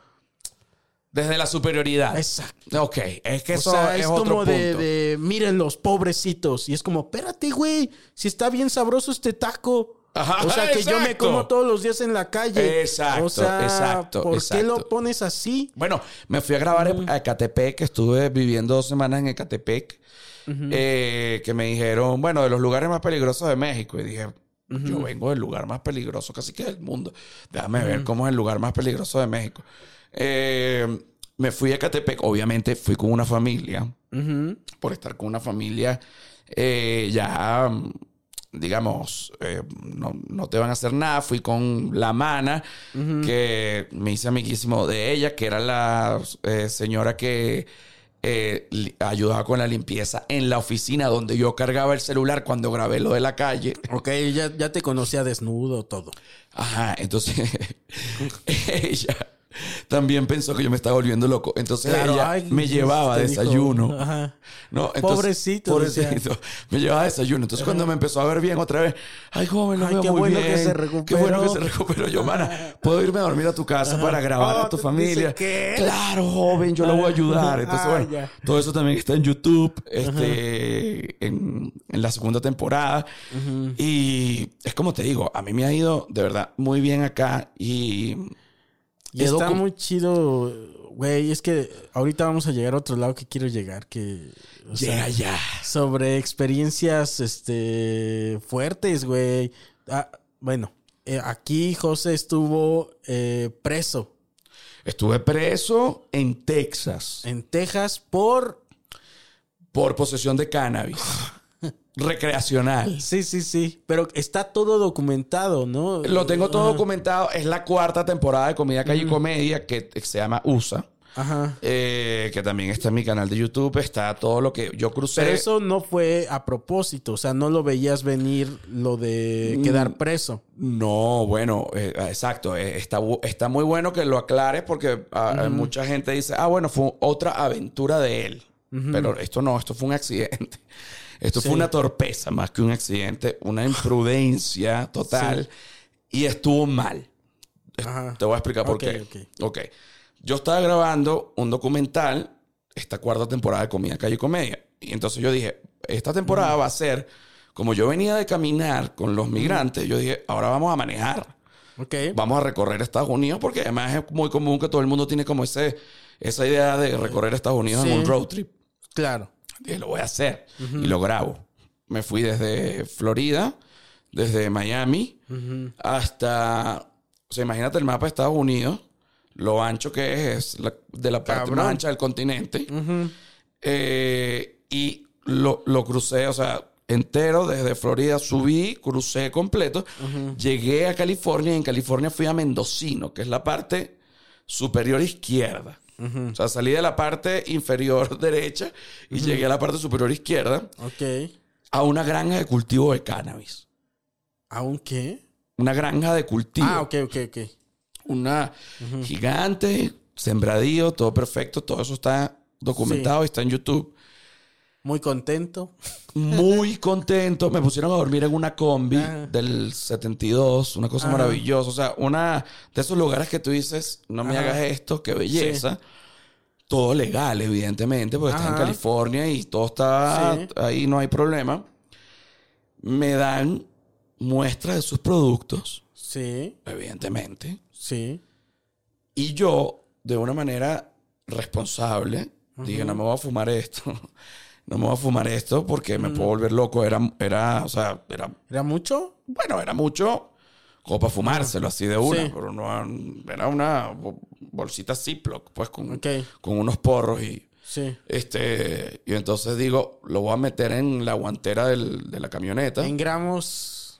Desde la superioridad. Exacto. Ok, es que eso o sea, es, es otro como punto. De, de, miren los pobrecitos. Y es como, espérate, güey, si está bien sabroso este taco. Ajá, o sea, que exacto. yo me como todos los días en la calle. Exacto, o sea, exacto. ¿por exacto. qué lo pones así? Bueno, me fui a grabar uh-huh. a Ecatepec, estuve viviendo dos semanas en Ecatepec, uh-huh. eh, que me dijeron, bueno, de los lugares más peligrosos de México. Y dije, uh-huh. yo vengo del lugar más peligroso casi que del mundo. Déjame uh-huh. ver cómo es el lugar más peligroso de México. Eh... Me fui a Ecatepec, obviamente fui con una familia, uh-huh. por estar con una familia, eh, ya, digamos, eh, no, no te van a hacer nada. Fui con la mana, uh-huh. que me hice amiguísimo de ella, que era la eh, señora que eh, li- ayudaba con la limpieza en la oficina donde yo cargaba el celular cuando grabé lo de la calle. Ok, ya, ya te conocía desnudo, todo. Ajá, entonces ella... también pensó que yo me estaba volviendo loco. Entonces claro, ella ay, me llevaba desayuno. Dijo, ajá. ¿No? Entonces, pobrecito. Pobrecito. Me llevaba desayuno. Entonces, ajá. cuando me empezó a ver bien otra vez, ay, joven, lo ay, veo qué muy bueno bien. Que se recuperó. Qué bueno que se recuperó. Yo, mana, ¿puedo irme a dormir a tu casa ajá. para grabar oh, a tu familia? ¿Qué? Claro, joven, yo lo voy a ayudar. Entonces, ah, bueno, ya. todo eso también está en YouTube, este, en, en la segunda temporada. Ajá. Y es como te digo, a mí me ha ido de verdad muy bien acá y... Y está muy chido, güey. Es que ahorita vamos a llegar a otro lado que quiero llegar. Que, o Llega sea, ya. Sobre experiencias este, fuertes, güey. Ah, bueno, eh, aquí José estuvo eh, preso. Estuve preso en Texas. En Texas por... por posesión de cannabis recreacional. Sí, sí, sí. Pero está todo documentado, ¿no? Lo tengo todo Ajá. documentado. Es la cuarta temporada de Comida Calle y Ujú. Comedia que se llama U S A. Ajá. Eh, que también está en mi canal de YouTube. Está todo lo que yo crucé. Pero eso no fue a propósito. O sea, no lo veías venir lo de quedar preso. No, bueno, eh, exacto. Eh, está, bu- está muy bueno que lo aclares porque ah, Ujú. mucha gente dice, ah, bueno, fue otra aventura de él. Ujú. Pero esto no, esto fue un accidente. Esto Sí. fue una torpeza más que un accidente, una imprudencia total. Y estuvo mal. Ajá. Te voy a explicar por Ok, qué. ok. Ok. Yo estaba grabando un documental, esta cuarta temporada de Comida Calle y Comedia. Y entonces yo dije, esta temporada va a ser, como yo venía de caminar con los migrantes, yo dije, ahora vamos a manejar. Ok. Vamos a recorrer Estados Unidos porque además es muy común que todo el mundo tiene como ese, esa idea de recorrer Estados Unidos Sí. en un road trip. Claro. Dije, lo voy a hacer. Y lo grabo. Me fui desde Florida, desde Miami, Ujú. hasta... O sea, imagínate el mapa de Estados Unidos, lo ancho que es, es la- de la parte Cabrón. más ancha del continente. Ujú. Eh, y lo, lo crucé, o sea, entero desde Florida, subí, crucé completo. Llegué a California y en California fui a Mendocino, que es la parte superior izquierda. O sea, salí de la parte inferior derecha y llegué a la parte superior izquierda Ok. a una granja de cultivo de cannabis. ¿Aún qué? Una granja de cultivo. Ah, ok, ok, ok. Una gigante, sembradío, todo perfecto. Todo eso está documentado y está en YouTube. Muy contento. Muy contento. Me pusieron a dormir en una combi Ajá. del setenta y dos. Una cosa Ajá. maravillosa. O sea, una de esos lugares que tú dices, no me Ajá. hagas esto, qué belleza. Todo legal, evidentemente, porque está en Ajá. California y todo está Sí. ahí, no hay problema. Me dan muestras de sus productos, Sí, evidentemente. sí. Y yo, de una manera responsable, dije, no me voy a fumar esto. No me voy a fumar esto porque me puedo volver loco. Era, era, o sea, era, ¿Era mucho? bueno, era mucho como para fumárselo así de una. Sí. Pero no, era una bo- bolsita Ziploc, pues, con, Ok. con unos porros y... Sí. Este, y entonces digo, lo voy a meter en la guantera del- de la camioneta. En En, gramos.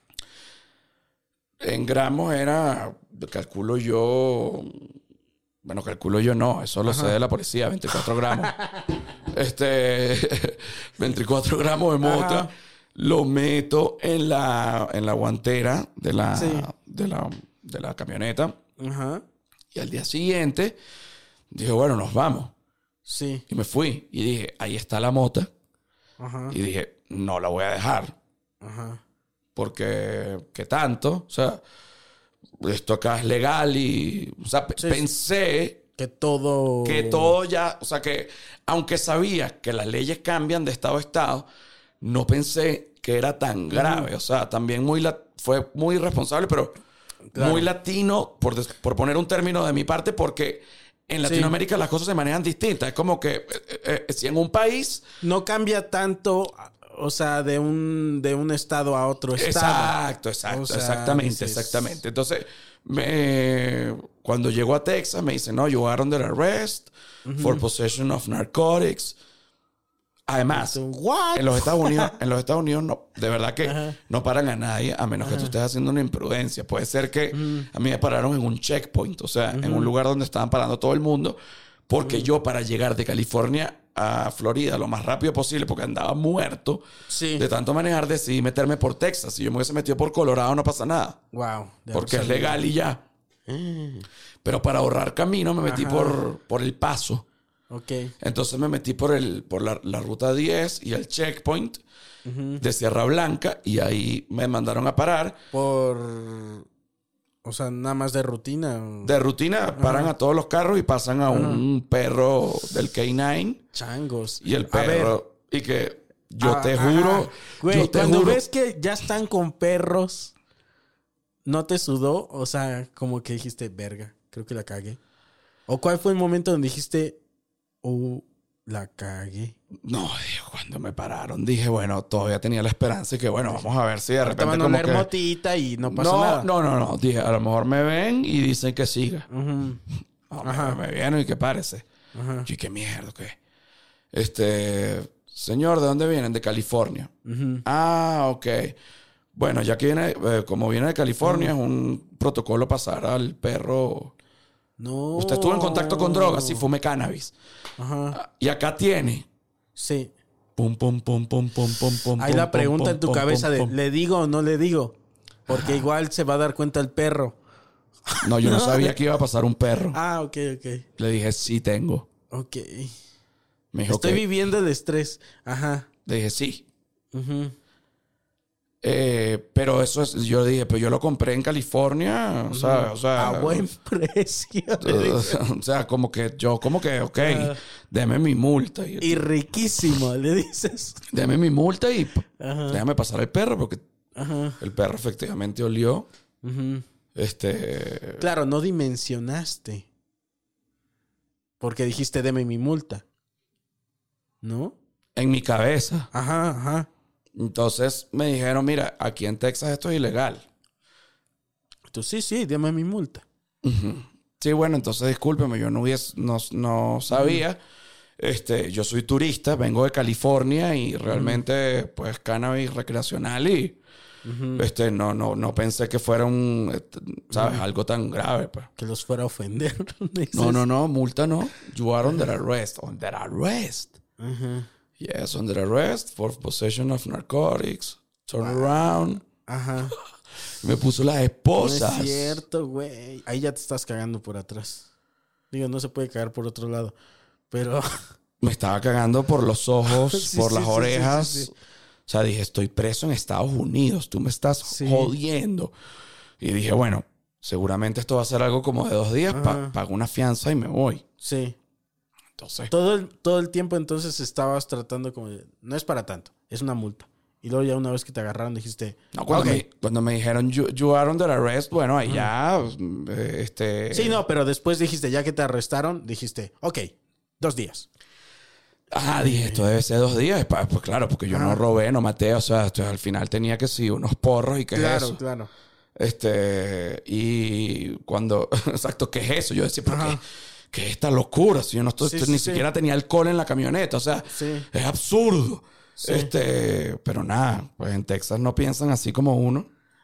gramos era, calculo yo, bueno, calculo yo no, eso lo sé de la policía, veinticuatro gramos. este, veinticuatro gramos de mota. Ajá. Lo meto en la, en la guantera de la, Sí. de la, de la camioneta. Ajá. Y al día siguiente dije, bueno, nos vamos. Sí. Y me fui. Y dije, ahí está la mota. Ajá. Y dije, no la voy a dejar. Ajá. Porque, ¿qué tanto? O sea, esto acá es legal y... O sea, p- Sí. pensé Que todo. que todo ya... O sea, que aunque sabía que las leyes cambian de estado a estado, no pensé que era tan grave. O sea, también muy la- fue muy irresponsable, pero Claro. muy latino, por, des- por poner un término de mi parte, porque en Latinoamérica las cosas se manejan distintas. Es como que eh, eh, si en un país... No cambia tanto, o sea, de un, de un estado a otro estado. Exacto, exacto, O sea, exactamente, dices- exactamente. Entonces, me, cuando llego a Texas, me dicen, no, you are under arrest for possession of narcotics. Además, What? en los Estados Unidos, en los Estados Unidos no, de verdad que Ajá. no paran a nadie a menos que tú estés haciendo una imprudencia. Puede ser que a mí me pararon en un checkpoint, o sea, en un lugar donde estaban parando todo el mundo, porque yo para llegar de California a Florida lo más rápido posible, porque andaba muerto Sí. de tanto manejar, decidí meterme por Texas. Si yo me hubiese metido por Colorado no pasa nada, Wow. de porque es haber legal y ya. Pero para ahorrar camino me metí Ajá. por, por El Paso. Ok. Entonces me metí por, el, por la, la ruta diez y el checkpoint de Sierra Blanca y ahí me mandaron a parar. Por. O sea, nada más de rutina. De rutina paran a todos los carros y pasan a un perro del K nueve Changos. y el A ver, perro. Y que yo ah, te ajá. juro, Güey, yo te cuando juro. ves que ya están con perros, ¿no te sudó? O sea, como que dijiste, verga, creo que la cagué. ¿O cuál fue el momento donde dijiste, oh, la cagué? No, Dios, cuando me pararon dije, bueno, todavía tenía la esperanza y que bueno, vamos a ver si de Te repente van a como una que... hermotita y no pasa no, nada. no, no, no. Dije, a lo mejor me ven y dicen que siga. Ujú. No, me- Ajá. me, vieron y que párese. Ajá. Y qué mierda, ¿qué? Este... Señor, ¿de dónde vienen? De California. Uh-huh. Ah, ok. Bueno, ya que viene, eh, como viene de California, uh-huh. es un protocolo pasar al perro. No. Usted estuvo en contacto con drogas, sí, fume cannabis. Ajá. Uh-huh. Y acá tiene. Sí. Pum, pum, pum, pum, pum, pum, pum. Hay la pregunta pum, en tu pum, cabeza pum, de, pum. ¿le digo o no le digo? Porque Ajá. igual se va a dar cuenta el perro. No, yo no sabía que iba a pasar un perro. Ah, ok, ok. Le dije, sí tengo. Ok. Me dijo, Estoy okay. viviendo el estrés. Ajá. Le dije, sí. Uh-huh. Eh, pero eso es, yo dije, pero yo lo compré en California, uh-huh. o sea, o sea, a buen precio. O sea, como que yo, como que, ok, uh, deme mi multa. Y, y riquísimo, le dices. Deme mi multa y uh-huh. déjame pasar el perro, porque uh-huh. el perro efectivamente olió. Uh-huh. Este. Claro, no dimensionaste. Porque dijiste, deme mi multa. ¿No? En mi cabeza. Ajá, ajá. Entonces me dijeron, mira, aquí en Texas esto es ilegal. Tú sí, sí, dame mi multa. Uh-huh. Sí, bueno, entonces discúlpeme, yo no, hubies, no, no sabía. Uh-huh. Este, yo soy turista, vengo de California y realmente, uh-huh. pues, cannabis recreacional y uh-huh. este, no, no, no pensé que fuera un, ¿sabes? Uh-huh. Algo tan grave, pues. Que los fuera a ofender. No, no, no, multa no. You are under arrest. Under arrest. Uh-huh. Yes, under arrest for possession of narcotics. Turn wow. around. Ajá. Me puso las esposas. No es cierto, güey. Ahí ya te estás cagando por atrás. Digo, no se puede cagar por otro lado. Pero... Me estaba cagando por los ojos, sí, por sí, las sí, orejas. Sí, sí, sí. O sea, dije, estoy preso en Estados Unidos. Tú me estás sí. jodiendo. Y dije, bueno, seguramente esto va a ser algo como de dos días. Pa- pago una fianza y me voy. Sí. Entonces... Todo el, todo el tiempo entonces estabas tratando como de, no es para tanto, es una multa. Y luego ya una vez que te agarraron dijiste... No, cuando, okay. me, cuando me dijeron you, you are under arrest, bueno, ahí uh-huh. ya... Este... Sí, no, pero después dijiste, ya que te arrestaron, dijiste, ok, dos días. Ah, dije, esto debe ser dos días. Pues claro, porque yo uh-huh. no robé, no maté. O sea, esto, al final tenía que sí, unos porros y qué claro, es eso. Claro, claro. Este... Y cuando... Exacto, ¿qué es eso? Yo decía, ¿por uh-huh. qué? ¿Qué es esta locura? Si yo no estoy, sí, esto, sí, ni sí. siquiera tenía alcohol en la camioneta. O sea, sí. es absurdo. Sí. Este, pero nada, pues en Texas no piensan así como uno.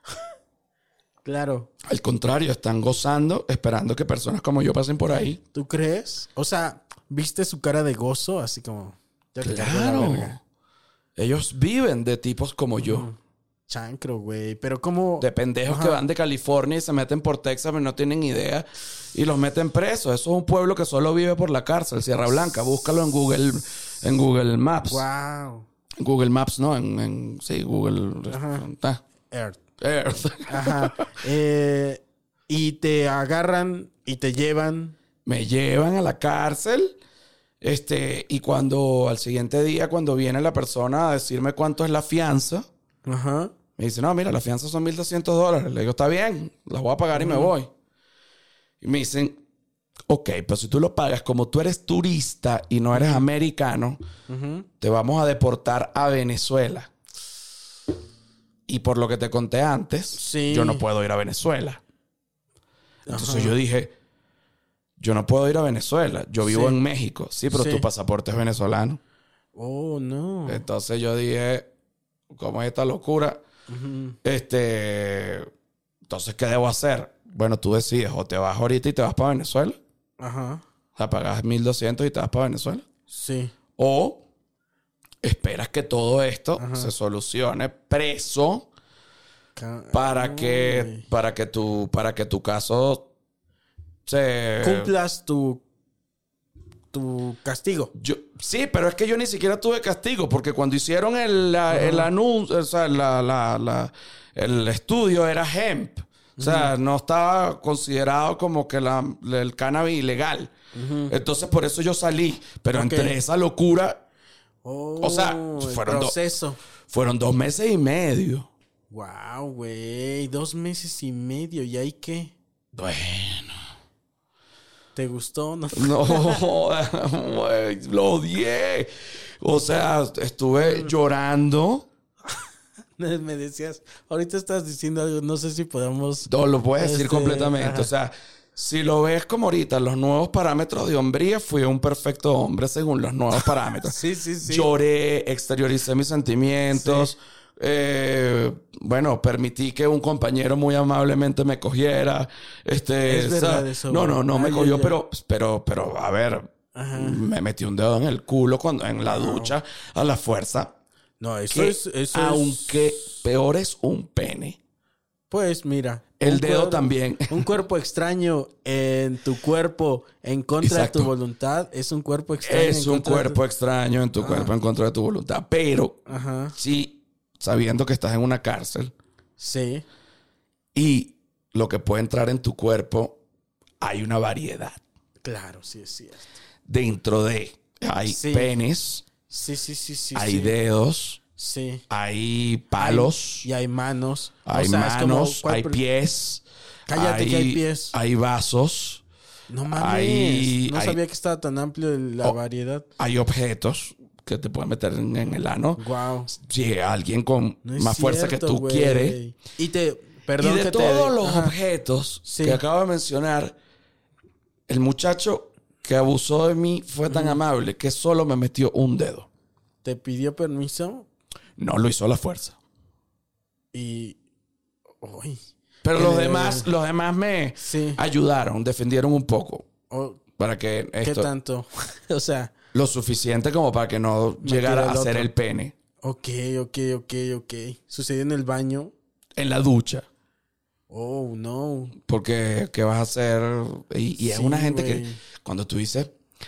Claro. Al contrario, están gozando, esperando que personas como yo pasen por ahí. ¿Tú crees? O sea, ¿viste su cara de gozo? Así como... Ya que claro. Ellos viven de tipos como yo. Uh-huh. Chancro, güey. Pero como... De pendejos Ajá. que van de California y se meten por Texas, pero no tienen idea. Y los meten presos. Eso es un pueblo que solo vive por la cárcel. Sierra Blanca. Búscalo en Google, en Google Maps. Wow. Google Maps, no. En, en sí, Google... Ajá. Earth. Earth. Ajá. Eh, y te agarran y te llevan... Me llevan a la cárcel. Este, y cuando... Al siguiente día, cuando viene la persona a decirme cuánto es la fianza... Ajá. Me dice, no, mira, la fianza son mil doscientos dólares. Le digo, está bien, las voy a pagar uh-huh. y me voy. Y me dicen, ok, pero si tú lo pagas, como tú eres turista y no eres americano, uh-huh. te vamos a deportar a Venezuela. Y por lo que te conté antes, sí. yo no puedo ir a Venezuela. Entonces uh-huh. yo dije, yo no puedo ir a Venezuela. Yo vivo sí. en México. Sí, pero sí. tu pasaporte es venezolano. Oh, no. Entonces yo dije... ¿Cómo es esta locura? Uh-huh. Este, entonces, ¿qué debo hacer? Bueno, tú decides. O te vas ahorita y te vas para Venezuela. Ajá. O sea, pagas mil doscientos y te vas para Venezuela. Sí. O esperas que todo esto Ajá. se solucione preso Ca- para Ay. que para que tu para que tu caso se cumplas tu tu castigo. Yo, sí, pero es que yo ni siquiera tuve castigo, porque cuando hicieron el, la, uh-huh. el anuncio, o sea, la, la, la, el estudio era hemp. O sea, uh-huh. no estaba considerado como que la, el cannabis ilegal. Uh-huh. Entonces, por eso yo salí. Pero okay. entre esa locura... Oh, o sea, fueron, do, fueron dos meses y medio. Wow, güey. Dos meses y medio. ¿Y ahí qué? Bueno... ¿Te gustó? No, no wey, lo odié. O sea, estuve llorando. Me decías, ahorita estás diciendo algo, no sé si podemos... No, lo puedes este, decir completamente. Ajá. O sea, Si lo ves como ahorita, los nuevos parámetros de hombría, fui un perfecto hombre según los nuevos parámetros. Sí, sí, sí. Lloré, exterioricé mis sentimientos. Sí. Eh, bueno, permití que un compañero muy amablemente me cogiera. Este, es verdad eso. No, no, no ay, me ay, cogió, ay. pero, pero, pero, a ver, Ajá. me metí un dedo en el culo cuando en la wow. ducha a la fuerza. No, eso que, es... Eso aunque es... peor es un pene. Pues mira. El dedo cuerpo, también. Un cuerpo extraño en tu cuerpo en contra Exacto. de tu voluntad es un cuerpo extraño. Es un cuerpo tu... extraño en tu ah. cuerpo en contra de tu voluntad. Pero Ajá. sí, sabiendo que estás en una cárcel. Sí. Y lo que puede entrar en tu cuerpo, hay una variedad. Claro, sí es cierto. Dentro de hay sí. penes. Sí, sí, sí, sí. Hay sí. dedos. Sí. Hay palos. Hay, y hay manos. Hay o sea, manos, como, hay pies. Cállate hay, que hay pies. Hay vasos. No mames. Hay, no hay, sabía que estaba tan amplio la o, variedad. Hay objetos que te pueden meter en, en el ano. Wow. Si alguien con no más cierto, fuerza que tú güey. quieres. Y te... Perdón y de que todos te... los Ajá. objetos sí. que acabo de mencionar, el muchacho que abusó de mí fue tan mm. amable que solo me metió un dedo. ¿Te pidió permiso? No, lo hizo a la fuerza. Y... Uy. Pero los demás, los demás me sí. ayudaron, defendieron un poco. Oh, para que esto... ¿Qué tanto? O sea... Lo suficiente como para que no llegara a ser el pene. Ok, ok, ok, ok. ¿Sucedió en el baño? En la ducha. Oh, no. Porque, ¿qué vas a hacer? Y, y es sí, una gente wey. que, cuando tú dices,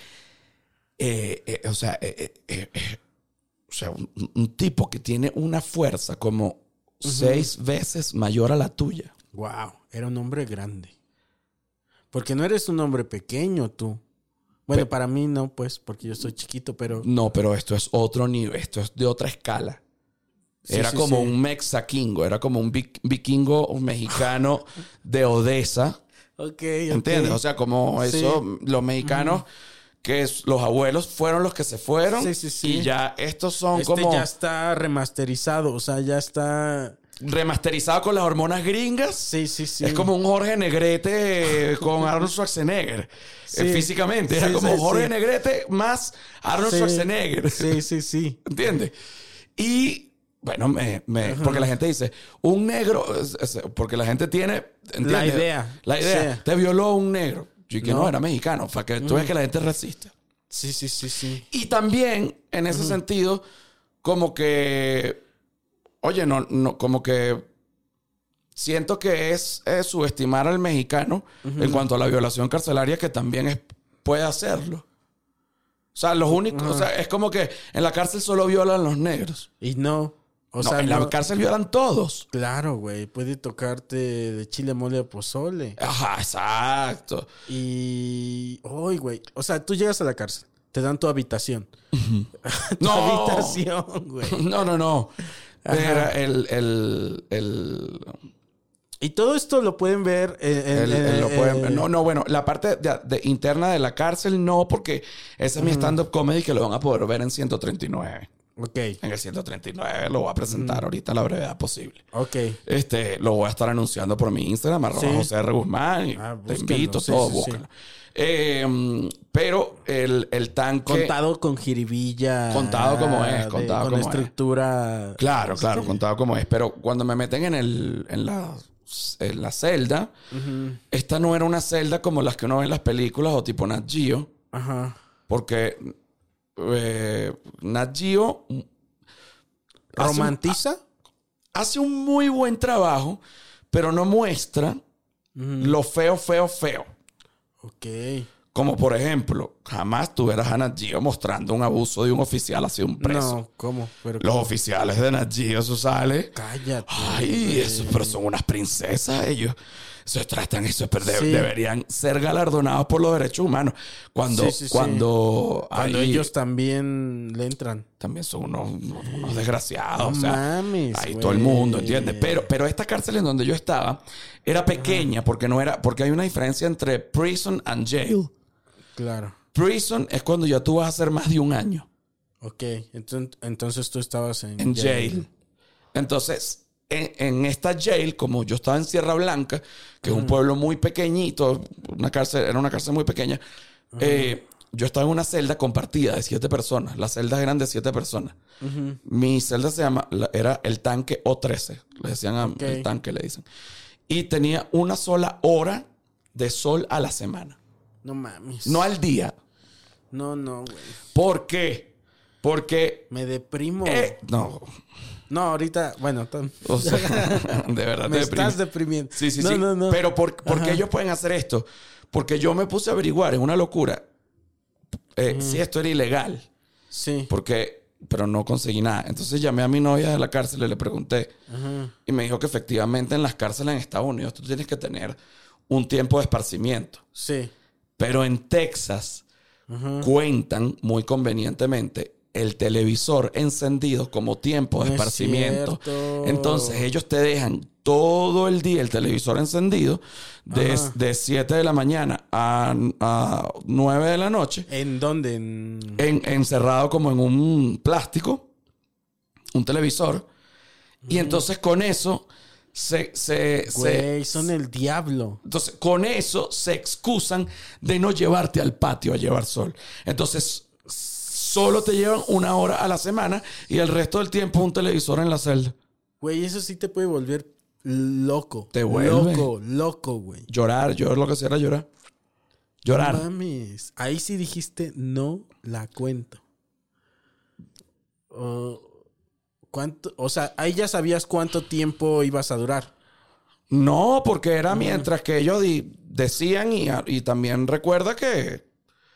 eh, eh, o sea, eh, eh, eh, o sea un, un tipo que tiene una fuerza como uh-huh. seis veces mayor a la tuya. Wow, era un hombre grande. Porque no eres un hombre pequeño tú. Bueno, pero, para mí no, pues, porque yo soy chiquito, pero... No, pero esto es otro nivel, esto es de otra escala. Sí, era sí, como sí. un mexaquingo, era como un vikingo un mexicano de Odessa. Ok, ¿entiendes? Okay. O sea, como sí. eso, los mexicanos, uh-huh. que es, los abuelos fueron los que se fueron. Sí, sí, sí. Y ya estos son este como... ya está remasterizado, o sea, ya está... Remasterizado con las hormonas gringas. Sí, sí, sí. Es como un Jorge Negrete con Arnold Schwarzenegger. Sí. Eh, físicamente. Era sí, como sí, Jorge sí. Negrete más Arnold sí. Schwarzenegger. Sí, sí, sí. ¿Entiendes? Y... Bueno, me, me, uh-huh. porque la gente dice, un negro, porque la gente tiene... ¿entiendes? La idea. La idea. Sí. Te violó un negro. Yo que no, no era mexicano. Para que tú uh-huh. ves que la gente es racista. Sí, sí, sí, sí. Y también, en ese uh-huh. sentido, como que... Oye, no, no, como que... Siento que es, es subestimar al mexicano uh-huh. en cuanto a la violación carcelaria, que también es, puede hacerlo. O sea, los únicos... Uh-huh. O sea, es como que en la cárcel solo violan los negros. Y no... O no, sea, en no, la cárcel violan todos. Claro, güey. Puede tocarte de chile, mole o pozole. Ajá, exacto. Y... Uy, güey. O sea, tú llegas a la cárcel. Te dan tu habitación. Uh-huh. tu no. habitación, güey. No, no, no. Era el... el, el... Y todo esto lo pueden ver en... en, el, en, el, lo pueden ver. en No, no, bueno. La parte de, de, interna de la cárcel no, porque ese es uh-huh. mi stand-up comedy que lo van a poder ver en ciento treinta y nueve. Ok. En el ciento treinta y nueve lo voy a presentar mm. ahorita a la brevedad posible. Ok. Este, lo voy a estar anunciando por mi Instagram, arroba sí. José R. Guzmán. Y ah, te invito, sí, todo, sí, búscalo. Sí. Eh, pero el, el tanque... Contado con jiribilla. Contado como es, contado de, como con estructura... es. Claro, claro, sí. contado como es. Pero cuando me meten en, el, en, la, en la celda, uh-huh. esta no era una celda como las que uno ve en las películas o tipo Nat Geo. Ajá. Porque... Eh, Nat Geo romantiza hace un, hace un muy buen trabajo, pero no muestra mm. lo feo, feo, feo. Ok. Como por ejemplo, jamás tú verás a Nat Geo mostrando un abuso de un oficial hacia un preso. No, ¿cómo? ¿Pero Los cómo? oficiales de Nat Geo, eso sale. Cállate. Ay, eso, pero son unas princesas ellos. Se tratan eso, pero de, sí. deberían ser galardonados por los derechos humanos. Cuando, sí, sí, cuando, sí. cuando ahí, ellos también le entran. También son unos, unos desgraciados. No o sea, mames, ahí wey. todo el mundo, ¿entiendes? Pero, pero esta cárcel en donde yo estaba era pequeña. Ajá. porque no era, porque hay una diferencia entre prison and jail. Claro. Prison es cuando ya tú vas a hacer más de un año. Ok, entonces, entonces tú estabas en, en jail. jail. Entonces, en, en esta jail, como yo estaba en Sierra Blanca, que uh-huh. es un pueblo muy pequeñito, una cárcel, era una cárcel muy pequeña, uh-huh. eh, yo estaba en una celda compartida de siete personas. Las celdas eran de siete personas. Uh-huh. Mi celda se llama, era el tanque O trece. Le decían a, okay. el tanque, le dicen. Y tenía una sola hora de sol a la semana. No mames. No al día. No, no, güey. ¿Por qué? Porque... Me deprimo. Eh, no. No, ahorita... Bueno, t- o sea, de verdad me te estás deprimiendo. Sí, sí, no, sí. No, no. Pero ¿por, ¿por qué ellos pueden hacer esto? Porque yo me puse a averiguar, es una locura, eh, uh-huh. si esto era ilegal. Sí. Porque... Pero no conseguí nada. Entonces llamé a mi novia de la cárcel y le pregunté. Uh-huh. Y me dijo que efectivamente en las cárceles en Estados Unidos tú tienes que tener un tiempo de esparcimiento. Sí. Pero en Texas uh-huh. cuentan muy convenientemente el televisor encendido como tiempo de no esparcimiento. Entonces ellos te dejan todo el día el televisor encendido de, de siete de la mañana a, a nueve de la noche. ¿En dónde? En... En, encerrado como en un plástico, un televisor. Uh-huh. Y entonces con eso se... se, Güey, se son el diablo. Entonces con eso se excusan de no llevarte al patio a llevar sol. Entonces... Solo te llevan una hora a la semana y el resto del tiempo un televisor en la celda. Güey, eso sí te puede volver loco. Te vuelve. Loco, loco, güey. Llorar, yo lo que hacía era llorar. Llorar. No mames. Ahí sí dijiste, no la cuento. Uh, ¿cuánto? O sea, ahí ya sabías cuánto tiempo ibas a durar. No, porque era uh-huh. mientras que ellos di- decían y, y también recuerda que...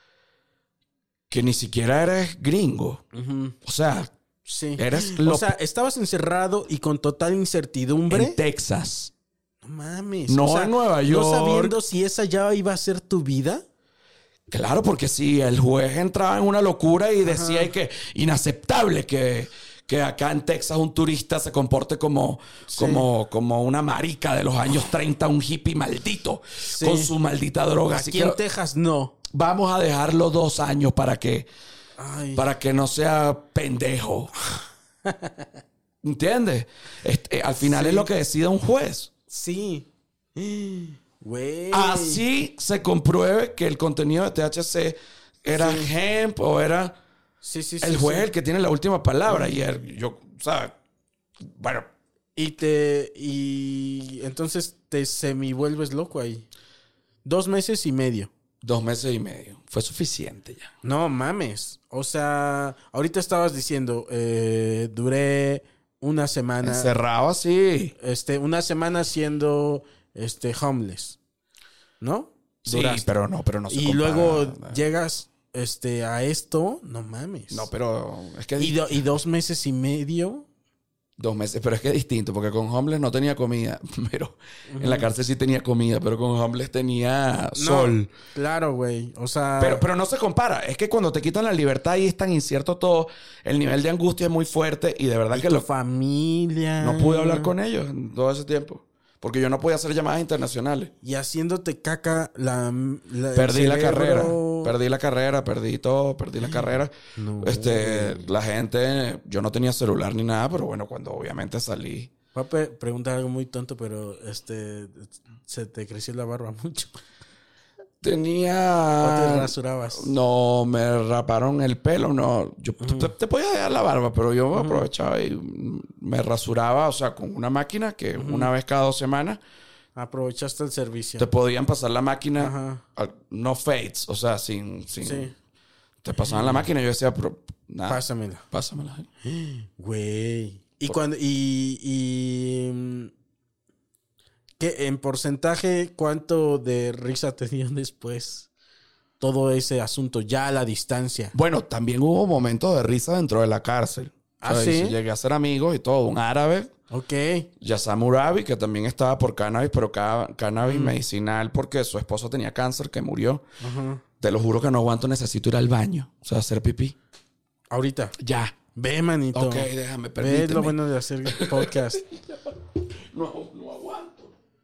que ni siquiera eres gringo. Uh-huh. O sea, sí. eres... Lo... O sea, estabas encerrado y con total incertidumbre. En Texas. No mames. No, o sea, en Nueva York. No sabiendo si esa ya iba a ser tu vida. Claro, porque si el juez entraba en una locura y decía Ajá. que inaceptable que, que acá en Texas un turista se comporte como, sí. como, como una marica de los años treinta, un hippie maldito, sí. con su maldita droga. Aquí Así en que... Texas no. Vamos a dejarlo dos años para que, Ay. para que no sea pendejo. ¿Entiendes? Este, al final sí. es lo que decide un juez. Sí. Güey. Así se compruebe que el contenido de T H C era sí. hemp o era sí, sí, el sí, juez sí. el que tiene la última palabra. Y el, yo, ¿sabes? Bueno. Y te... Y entonces te semi vuelves loco ahí. Dos meses y medio. Dos meses y medio. Fue suficiente ya. No mames. O sea, ahorita estabas diciendo, eh, duré una semana. Encerrado así. Este, una semana siendo este, homeless. ¿No? Sí, Duraste. pero no, pero no se Y compara. luego No. llegas este, a esto, no mames. No, pero es que... Y, do, y dos meses y medio. Dos meses, pero es que es distinto, porque con homeless no tenía comida, pero uh-huh. en la cárcel sí tenía comida, pero con homeless tenía sol. No, claro, güey, o sea... Pero, pero no se compara, es que cuando te quitan la libertad y es tan incierto todo, el nivel de angustia es muy fuerte y de verdad ¿Y que... tu lo... familia? No pude hablar con ellos en todo ese tiempo, porque yo no podía hacer llamadas internacionales. Y haciéndote caca la... la perdí la cerebro... carrera, perdí la carrera, perdí todo, perdí la carrera. No. Este, la gente, yo no tenía celular ni nada, pero bueno, cuando obviamente salí... Voy a pe- preguntar algo muy tonto, pero este, ¿se te creció la barba mucho? Tenía... ¿O te rasurabas? No, me raparon el pelo, no. Yo uh-huh. te, te podía dejar la barba, pero yo uh-huh. aprovechaba y me rasuraba, o sea, con una máquina que uh-huh. una vez cada dos semanas... Aprovechaste el servicio. Te podían pasar la máquina, Ajá. no fades, o sea, sin... sin sí. Te pasaban la máquina y yo decía, pero, nada, pásamela. Pásamela. Güey. Y Por... cuando... Y... y ¿qué, en porcentaje, cuánto de risa te dieron después? Todo ese asunto, ya a la distancia. Bueno, también hubo momentos de risa dentro de la cárcel. ¿Ah, o sea, sí? Llegué a ser amigos y todo. Un árabe. Ok. Yassam Urabi, que también estaba por cannabis, pero ca- cannabis Mm. medicinal porque su esposo tenía cáncer, que murió. Ajá. Te lo juro que no aguanto, necesito ir al baño. O sea, hacer pipí. Ahorita. Ya. Ve, manito. Ok, déjame, permíteme. Ve lo bueno de hacer podcast. no, no aguanto.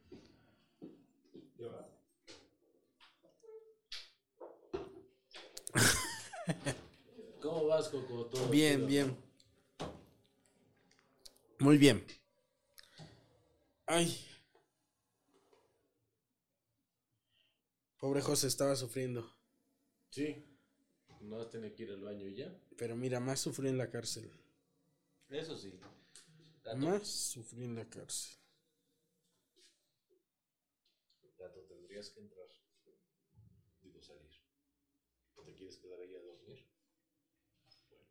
¿Cómo vas, Coco? ¿Todo bien, bien. Muy bien. Ay. Pobre José estaba sufriendo. Sí. No tenía que ir al baño y ya. Pero mira, más sufrió en la cárcel. Eso sí. Gato. Más sufrió en la cárcel. Gato, tendrías que entrar. Digo, salir. ¿No te quieres quedar ahí a dormir? Bueno.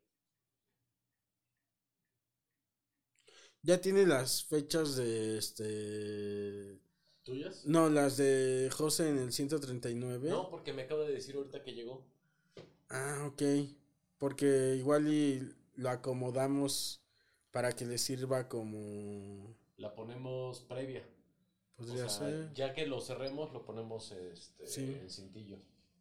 Ya tiene las fechas de este... ¿Tuyas? No, las de José en el ciento treinta y nueve. No, porque me acaba de decir ahorita que llegó. Ah, ok. Porque igual y lo acomodamos para que le sirva como... La ponemos previa. Podría o sea, ser. Ya que lo cerremos, lo ponemos este, Sí. en cintillo.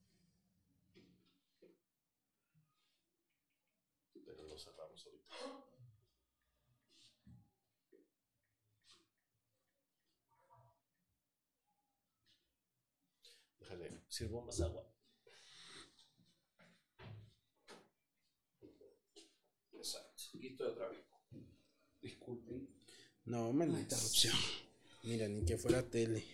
Pero lo cerramos ahorita. Déjale, sirvo más agua. Exacto. Aquí estoy otra vez. Disculpen. No, mala interrupción. Mira, ni que fuera tele.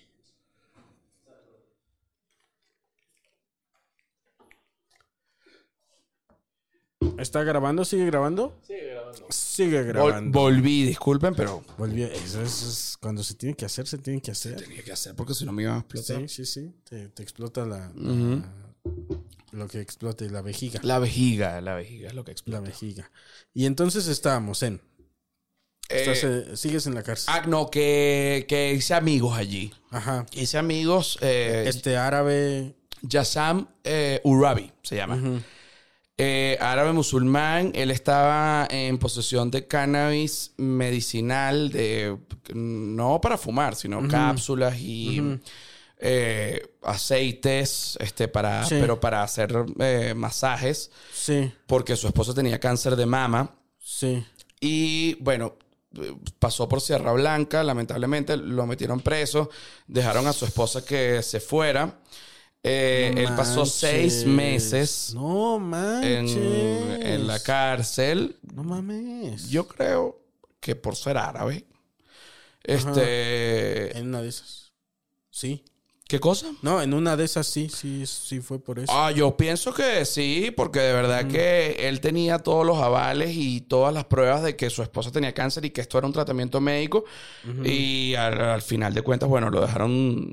¿Está grabando? ¿Sigue grabando? Sigue grabando. Sigue grabando. Vol- volví, disculpen, pero Volvió. Eso, eso es cuando se tiene que hacer, se tiene que hacer. tenía que hacer porque si no me iba a explotar. Sí, sí, sí. Te, te explota la, Ujú. la- lo que explote, la vejiga. La vejiga, la vejiga es lo que La explota. vejiga. Y entonces estábamos en... Estás, Eh, eh, sigues en la cárcel. ah, no, que, que hice amigos allí. Ajá. Hice amigos. Eh, Este árabe... Yassam eh, Urabi se llama. Ujú. Eh, árabe musulmán. Él estaba en posesión de cannabis medicinal, de no para fumar, sino cápsulas y Ujú. eh, aceites, este, para, Sí. pero para hacer eh, masajes, Sí, porque su esposa tenía cáncer de mama. sí. Y bueno, eh, pasó por Sierra Blanca, lamentablemente lo metieron preso, dejaron a su esposa que se fuera. Eh, No él pasó manches. seis meses No en, manches. en la cárcel. No mames. Yo creo que por ser árabe. Este. En una de esas. Sí. ¿Qué cosa? No, en una de esas sí, sí, sí fue por eso. Ah, yo pienso que sí, porque de verdad que él tenía todos los avales y todas las pruebas de que su esposa tenía cáncer y que esto era un tratamiento médico. Y al, al final de cuentas, bueno, lo dejaron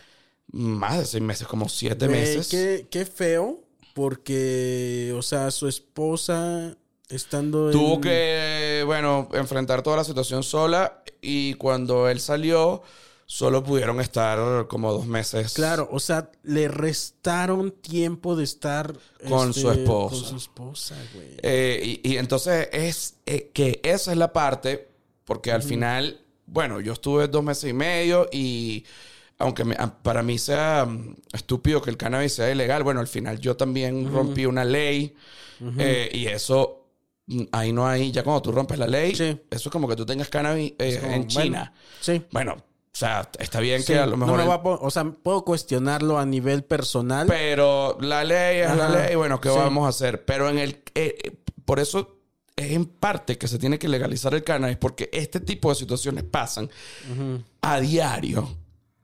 más de seis meses, como siete Güey, meses. Qué, qué feo, porque, o sea, su esposa estando Tuvo en... que, bueno, enfrentar toda la situación sola y cuando él salió, solo pudieron estar como dos meses. Claro, o sea, le restaron tiempo de estar... Con este, su esposa. Con su esposa, güey. Eh, y, y entonces es eh, que esa es la parte, porque al final, bueno, yo estuve dos meses y medio y aunque me- a- para mí sea mm, estúpido que el cannabis sea ilegal, bueno, al final yo también rompí una ley eh, y eso, mm, ahí no hay, ya cuando tú rompes la ley, Sí. eso es como que tú tengas cannabis eh, como, en China. Sí. Bueno, o sea, está bien Sí, que a lo mejor... no me el- va a po- o sea, puedo cuestionarlo a nivel personal. Pero la ley es la Ajá. ley, bueno, ¿qué Sí. vamos a hacer? Pero en el... eh, eh, por eso es en parte que se tiene que legalizar el cannabis, porque este tipo de situaciones pasan a diario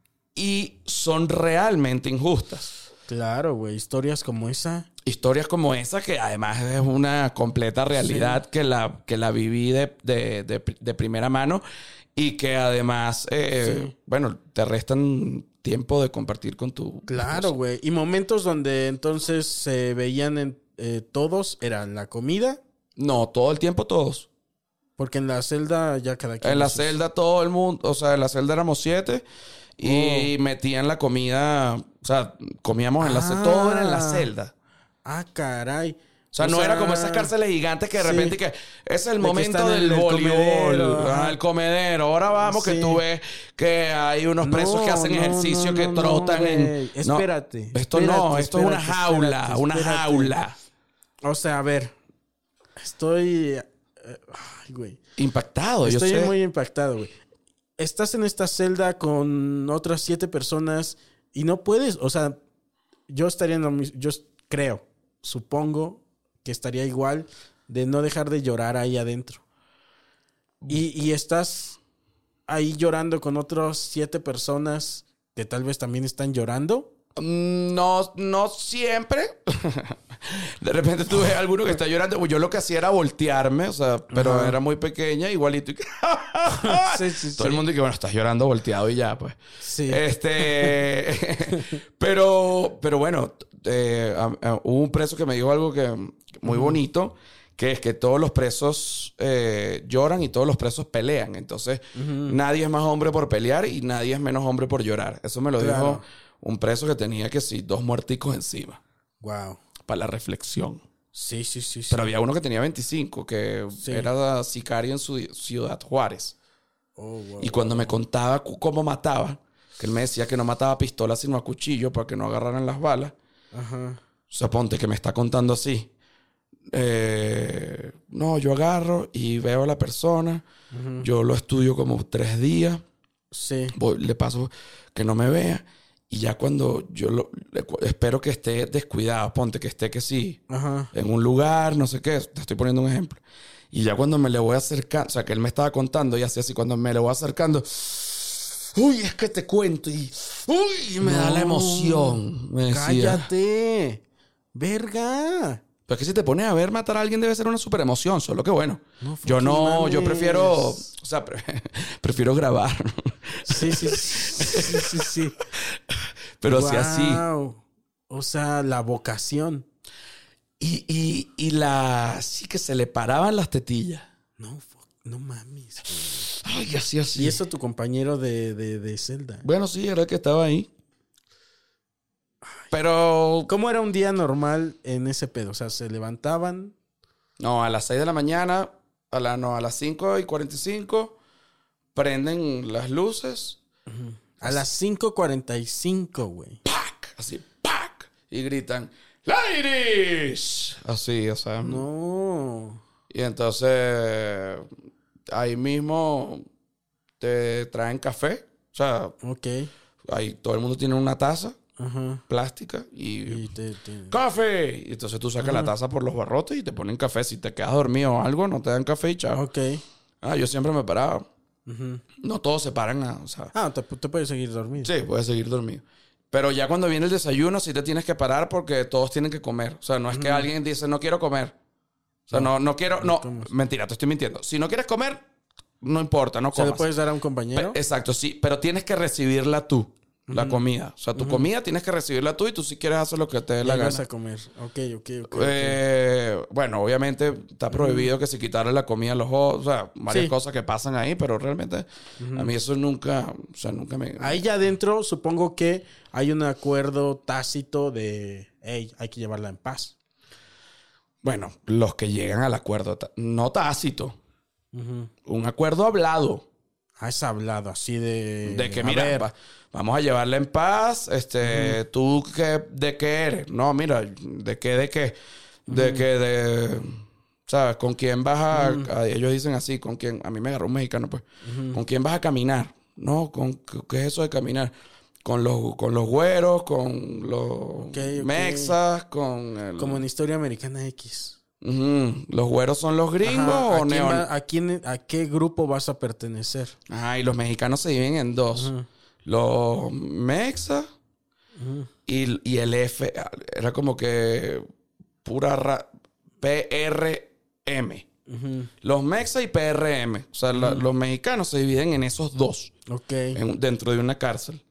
y son realmente injustas. Claro, güey, historias como esa. Historias como esa, que además es una completa realidad que, la, que la viví de, de, de, de primera mano y que además, eh, Sí. bueno, te restan tiempo de compartir con tu... Claro, güey. Y momentos donde entonces se veían en, eh, todos, eran la comida, No, todo el tiempo todos. porque en la celda ya cada quien... En la sus- celda todo el mundo, o sea, en la celda éramos siete y Oh. metían la comida, o sea, comíamos en la celda, Ah. todo era en la celda. Ah, caray. O sea, no era como esas cárceles gigantes que de sí. repente que es el De que momento están en del el voleibol, comedero, ah, ajá. el comedero. Ahora vamos que Sí. tú ves que hay unos presos No, que hacen no, ejercicio, no, que no, trotan no, en... güey. No, Espérate, esto no, espérate, esto es una espérate, jaula, espérate, una espérate. jaula. O sea, a ver. Estoy... eh, ay, güey. Impactado, Estoy yo sé. muy impactado, güey. Estás en esta celda con otras siete personas y no puedes, o sea, yo estaría en lo mismo, yo creo, supongo que estaría igual de no dejar de llorar ahí adentro. Y, y estás ahí llorando con otras siete personas que tal vez también están llorando? No, no siempre. De repente tú ves a alguno que está llorando. Yo lo que hacía era voltearme, o sea, pero Ajá. era muy pequeña, igualito. sí, sí, Todo sí. el mundo dice, bueno, estás llorando volteado y ya, pues. Sí. Este. pero, pero bueno, eh, hubo un preso que me dijo algo que muy uh-huh. bonito, que es que todos los presos eh, lloran y todos los presos pelean. Entonces, uh-huh. nadie es más hombre por pelear y nadie es menos hombre por llorar. Eso me lo claro. dijo un preso que tenía que sí, dos muerticos encima. Wow. Para la reflexión. Sí, sí, sí. Pero sí. había uno que tenía veinticinco, que sí. era sicario en su Ciudad Juárez. Oh, wow, y cuando wow. me contaba cómo mataba, que él me decía que no mataba a pistola sino a cuchillo para que no agarraran las balas. Ajá. O sea, ponte que me está contando así. Eh, no, yo agarro y veo a la persona. Uh-huh. Yo lo estudio como tres días. Sí. Voy, le paso que no me vea. Y ya cuando yo lo, le, espero que esté descuidado, ponte que esté que sí, Ajá. en un lugar, no sé qué, te estoy poniendo un ejemplo. Y ya cuando me le voy acercando, o sea, que él me estaba contando y así, así, cuando me le voy acercando, uy, es que te cuento y, uy, me no, da la emoción. Me decía, cállate, verga. Pero es que si te pones a ver matar a alguien debe ser una super emoción, solo que bueno. No, yo no, mames. yo prefiero, o sea, pre- prefiero grabar. Sí, sí, sí, sí, sí, sí. Pero wow. sí así. O sea, la vocación. Y, y, y la, sí que se le paraban las tetillas. No, no mames. Ay, así, así. ¿Y eso tu compañero de, de, de celda? Bueno, sí, era el que estaba ahí. Pero... ¿Cómo era un día normal en ese pedo? O sea, ¿se levantaban? No, a las seis de la mañana, a la, no, a las cinco y cuarenta y cinco, prenden las luces. Uh-huh. A las cinco cuarenta y cinco, güey. ¡Pac! Así, ¡pac! Y gritan, ¡Ladies! Así, o sea. No. Y entonces, ahí mismo te traen café. O sea, ok. Ahí todo el mundo tiene una taza. Ajá. Plástica y, y te, te... ¡café! Y entonces tú sacas Ajá. la taza por los barrotes y te ponen café. Si te quedas dormido o algo, no te dan café y chao. Ok. Ah, yo siempre me paraba. Uh-huh. No todos se paran. A, o sea, ah, te, te puedes seguir dormido. Sí, puedes seguir dormido. Pero ya cuando viene el desayuno sí te tienes que parar porque todos tienen que comer. O sea, no es uh-huh. que alguien dice, no quiero comer. O sea, no, no, no quiero... No, no mentira, te estoy mintiendo. Si no quieres comer, no importa, no comas. ¿Se le puedes dar a un compañero? Pe- exacto, sí. Pero tienes que recibirla tú. La uh-huh. comida. O sea, tu uh-huh. comida tienes que recibirla tú y tú si quieres hacer lo que te dé la gana. vas a comer. Ok, ok, ok. Eh, okay. Bueno, obviamente está prohibido uh-huh. que se quitara la comida a los ojos. O sea, varias sí. cosas que pasan ahí, pero realmente uh-huh. a mí eso nunca... O sea, nunca me... Ahí ya adentro supongo que hay un acuerdo tácito de... Hey, hay que llevarla en paz. Bueno, los que llegan al acuerdo... No tácito. Uh-huh. Un acuerdo hablado. Ah, es hablado así de... De que, mira... Va, vamos a llevarla en paz. Este, uh-huh. ¿Tú qué, de qué eres? No, mira, ¿de qué, de qué? De uh-huh. que de... ¿Sabes? ¿Con quién vas a, uh-huh. a... Ellos dicen así, ¿con quién? A mí me agarró un mexicano, pues. Uh-huh. ¿Con quién vas a caminar? No, ¿con qué es eso de caminar? Con los, con los güeros, con los okay, okay. mexas, con... El... Como en Historia Americana X. Uh-huh. ¿Los güeros son los gringos Ajá. o neon? Va, ¿a, quién, ¿A qué grupo vas a pertenecer? Ajá, y los mexicanos se dividen en dos. Uh-huh. Los mexas uh-huh. y, y el F. Era como que pura ra- P R M. Uh-huh. Los mexas y P R M. O sea, uh-huh. la, los mexicanos se dividen en esos dos. Ok. En, dentro de una cárcel.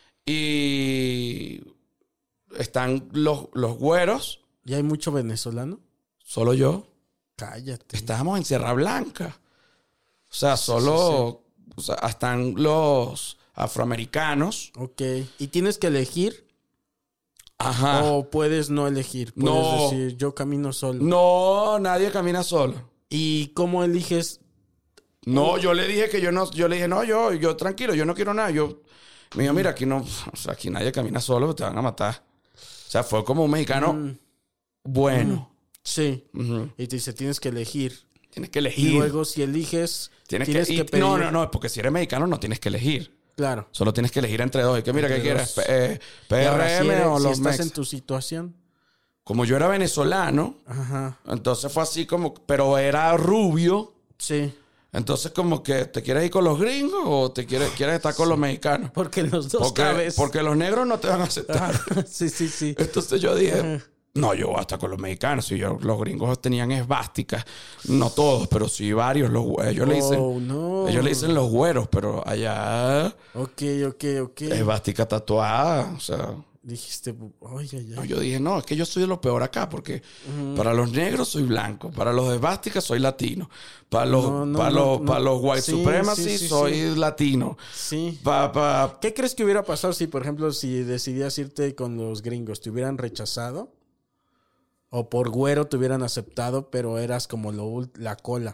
Y están los, los güeros. ¿Y hay mucho venezolano? Solo yo. Cállate. Estábamos en Sierra Blanca. O sea, solo... Sí, sí. O sea, están los afroamericanos. Ok. ¿Y tienes que elegir? Ajá. ¿O puedes no elegir? Puedes no. decir, yo camino solo. No, nadie camina solo. ¿Y cómo eliges? No, yo le dije que yo no... Yo le dije, no, yo, yo tranquilo, yo no quiero nada. Yo... Me dijo, mira, aquí no... O sea, aquí nadie camina solo, te van a matar. O sea, fue como un mexicano mm. bueno. Mm. Sí. Uh-huh. Y te dice, tienes que elegir. Tienes que elegir. Y luego, si eliges, tienes, tienes que, que y, pedir. No, no, no, porque si eres mexicano no tienes que elegir. Claro. Solo tienes que elegir entre dos. Y que mira, entre ¿qué dos. quieres? Eh, P R M si eres, o si los estás mex. en tu situación. Como yo era venezolano, ajá. Entonces fue así como... Pero era rubio. Sí. Entonces, como que, ¿te quieres ir con los gringos o te quieres, quieres estar con los mexicanos? Porque los dos Porque, cabes. porque los negros no te van a aceptar. Ah, sí, sí, sí. Entonces yo dije, no, yo voy a estar con los mexicanos. Si yo, los gringos tenían esvásticas, no todos, pero sí varios. Los, ellos, le dicen, Oh, no. ellos le dicen los güeros, pero allá Ok, ok, ok. esvástica tatuada. O sea, Dijiste, oye, ya. no, yo dije, no, es que yo soy de lo peor acá, porque uh-huh. para los negros soy blanco, para los esvásticas soy latino, para los, No, no, para no, los, no. para los white Sí, supremacy sí, sí, soy sí. latino. Sí. Pa, pa, ¿Qué crees que hubiera pasado si, por ejemplo, si decidías irte con los gringos, te hubieran rechazado? O por güero te hubieran aceptado, pero eras como lo, ult- la cola.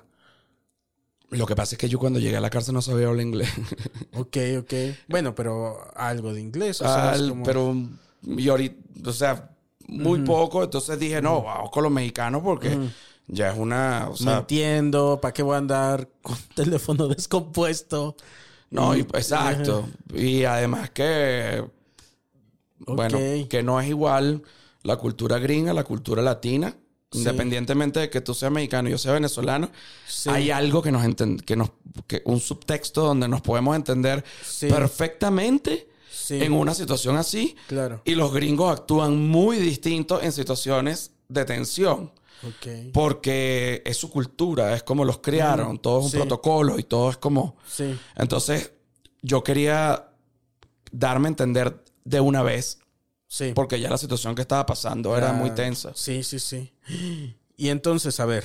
Lo que pasa es que yo cuando llegué a la cárcel no sabía hablar inglés. Ok, ok. Bueno, pero algo de inglés. O sea, Al- es como... Pero, y ahorita, o sea, muy uh-huh. poco. Entonces dije, no, vamos con los mexicanos porque uh-huh. ya es una... O sea, no entiendo, ¿para qué voy a andar con teléfono descompuesto? No, y, exacto. Uh-huh. Y además que... Okay. Bueno, que no es igual la cultura gringa, la cultura latina. Sí. Independientemente de que tú seas mexicano y yo sea venezolano, sí. hay algo que nos enten- que nos que un subtexto donde nos podemos entender sí. perfectamente sí. en una situación así. Claro. Y los gringos actúan muy distintos en situaciones de tensión. Okay. Porque es su cultura, es como los criaron, mm, todo es un sí. protocolo y todo es como... Sí. Entonces, yo quería darme a entender de una vez. Sí. Porque ya la situación que estaba pasando era, era muy tensa. Sí, sí, sí. Y entonces, a ver,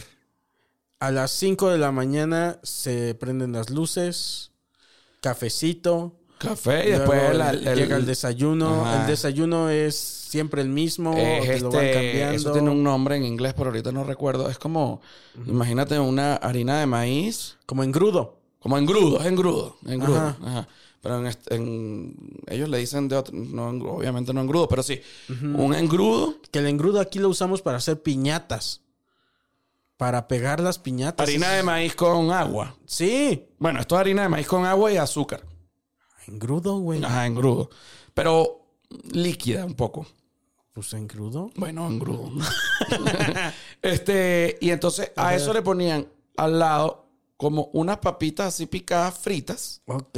a las cinco de la mañana se prenden las luces, cafecito. Café y después la, el, llega el desayuno. Ajá. El desayuno es siempre el mismo. Es o te este, lo van cambiando. Eso tiene un nombre en inglés, pero ahorita no recuerdo. Es como, uh-huh. imagínate una harina de maíz. Como engrudo. Como engrudo, es engrudo. engrudo. Ajá. Ajá. Pero en, este, en, ellos le dicen de otro, no, obviamente no engrudo, pero sí. Uh-huh. Un engrudo. Que el engrudo aquí lo usamos para hacer piñatas. Para pegar las piñatas. Harina de maíz con agua. Sí. Bueno, esto es harina de maíz con agua y azúcar. Engrudo, güey. Ajá, engrudo. Pero líquida un poco. Pues engrudo. Bueno, engrudo. este, y entonces a uh-huh. eso le ponían al lado como unas papitas así picadas fritas. Ok.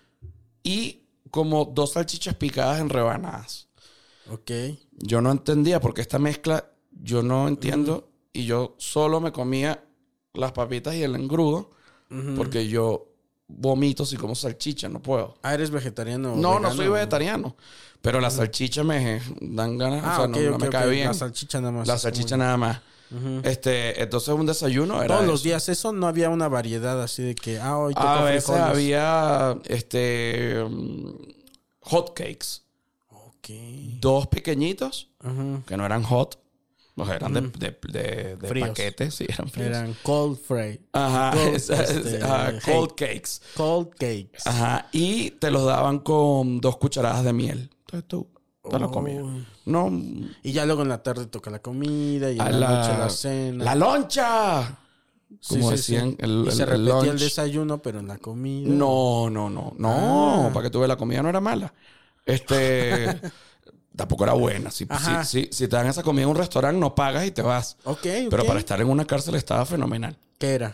Y como dos salchichas picadas en rebanadas. Ok. Yo no entendía porque esta mezcla, yo no entiendo. Uh-huh. Y yo solo me comía las papitas y el engrudo. Uh-huh. Porque yo vomito si como salchicha, no puedo. Ah, ¿eres vegetariano? No, vegano, no soy vegetariano. Pero la salchicha me dan ganas. Ah, o sea, okay, no, no okay, me cae okay. bien. La salchicha nada más. La salchicha nada más. Uh-huh. Este, entonces un desayuno era todos eso. los días eso, no había una variedad así de que ah hoy a veces frijoles. Había este um, hot cakes. Okay. Dos pequeñitos uh-huh. que no eran hot, o sea, eran uh-huh. de, de, de, de paquete, sí, eran fríos. Eran cold fry. Ajá, cold, es, es, este, uh, cold cakes. Cold cakes. Ajá, y te los daban con dos cucharadas de miel. Entonces tú te oh. lo comías. No. Y ya luego en la tarde toca la comida y en la, la noche la cena. ¡La loncha! Como sí, decían, sí. El, y el, se el repetía lunch. El desayuno, pero en la comida. No, no, no. No, ah. para que tú veas, la comida no era mala. Este... Tampoco era buena. Si, si, si, si te dan esa comida en un restaurante, no pagas y te vas. Ok, ok. Pero para estar en una cárcel estaba fenomenal. ¿Qué era?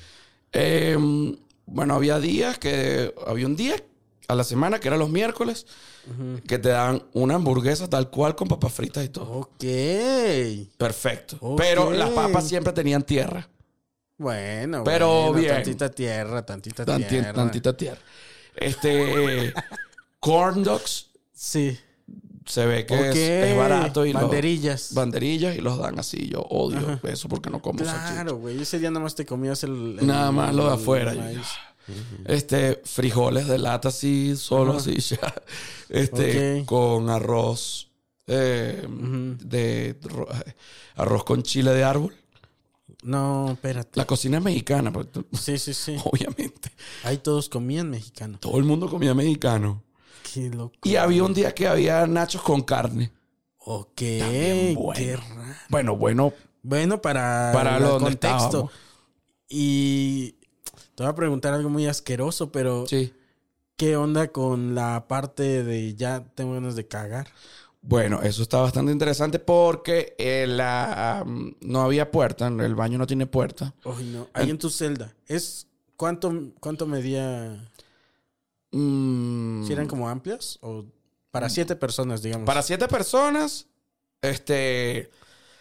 Eh, bueno, había días que... Había un día a la semana, que era los miércoles, uh-huh. que te daban una hamburguesa tal cual con papas fritas y todo. Ok. Perfecto. Okay. Pero las papas siempre tenían tierra. Bueno, pero bueno, bien. Tantita tierra, tantita Tanti- tierra. Tantita tierra. Este... corn dogs. Sí. Se ve que okay. es, es barato. Y banderillas. Los, banderillas y los dan así. Yo odio Ajá. eso porque no como claro, salchicha. Claro, güey. Ese día nada más te comías el... el nada más lo de afuera. Yo, uh-huh. Este, frijoles de lata así, solo uh-huh. así ya. Este, okay. con arroz. Eh, uh-huh. de ro, arroz con chile de árbol. No, espérate. La cocina es mexicana. Porque, sí, sí, sí. Obviamente. Ahí todos comían mexicano. Todo el mundo comía mexicano. Qué loco. Y había un día que había nachos con carne. Ok. Bueno. Qué raro. Bueno, bueno. Bueno, para, para el lo contexto. Estábamos. Y te voy a preguntar algo muy asqueroso, pero... Sí. ¿Qué onda con la parte de ya tengo ganas de cagar? Bueno, eso está bastante interesante porque eh, la, um, no había puerta. El baño no tiene puerta. Ay, no. Ahí en tu celda. ¿Es ¿Cuánto, cuánto medía? Mm, ¿Si eran como amplias? ¿O para siete personas, digamos? Para siete personas, este...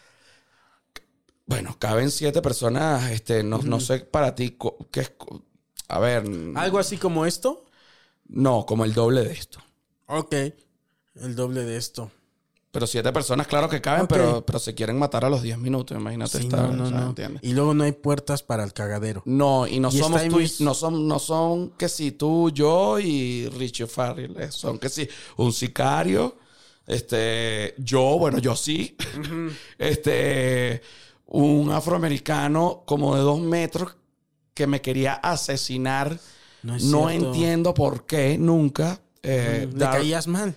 Bueno, caben siete personas, este, no, uh-huh. no sé para ti qué es... A ver... ¿Algo así como esto? No, como el doble de esto. Ok, el doble de esto. Pero siete personas, claro que caben, okay. pero, pero se quieren matar a los diez minutos, imagínate. Sí, estar, no, no, o sea, no. ¿entiendes? Y luego no hay puertas para el cagadero. No, y no y somos tú, muy... no son, no son que si tú, yo y Richie Farrell, son que si un sicario, este, yo, bueno, yo sí, uh-huh. este, un afroamericano como de dos metros que me quería asesinar. No, no entiendo por qué, nunca. Eh, uh-huh. ¿Le dar, caías mal?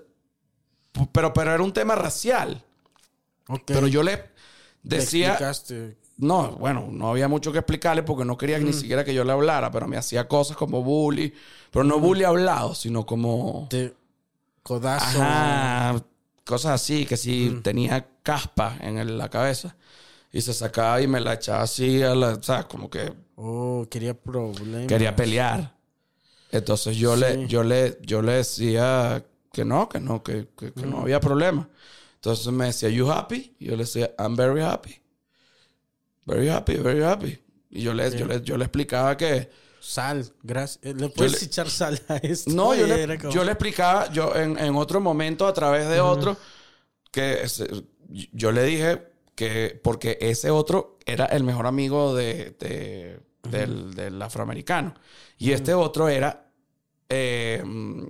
Pero, pero era un tema racial. Okay. Pero yo le decía... ¿Le explicaste? No, bueno, no había mucho que explicarle porque no quería mm. ni siquiera que yo le hablara, pero me hacía cosas como bully. Pero no mm. bully hablado, sino como... De codazo. Ajá, cosas así, que si mm. tenía caspa en el, la cabeza. Y se sacaba y me la echaba así, a la, ¿sabes? Como que... Oh, quería problemas. Quería pelear. Entonces yo, sí. le, yo, le, yo le decía... Que no, que no, que, que, que mm. no había problema. Entonces me decía, ¿you happy? Y yo le decía, I'm very happy. Very happy, very happy. Y yo le, sí. yo le, yo le explicaba que... Sal, gracias. ¿Le puedes le, echar sal a esto? No, yo le, como... yo le explicaba, yo en, en otro momento, a través de mm. otro, que ese, yo le dije que... Porque ese otro era el mejor amigo de, de, mm. del, del afroamericano. Y mm. este otro era... Eh,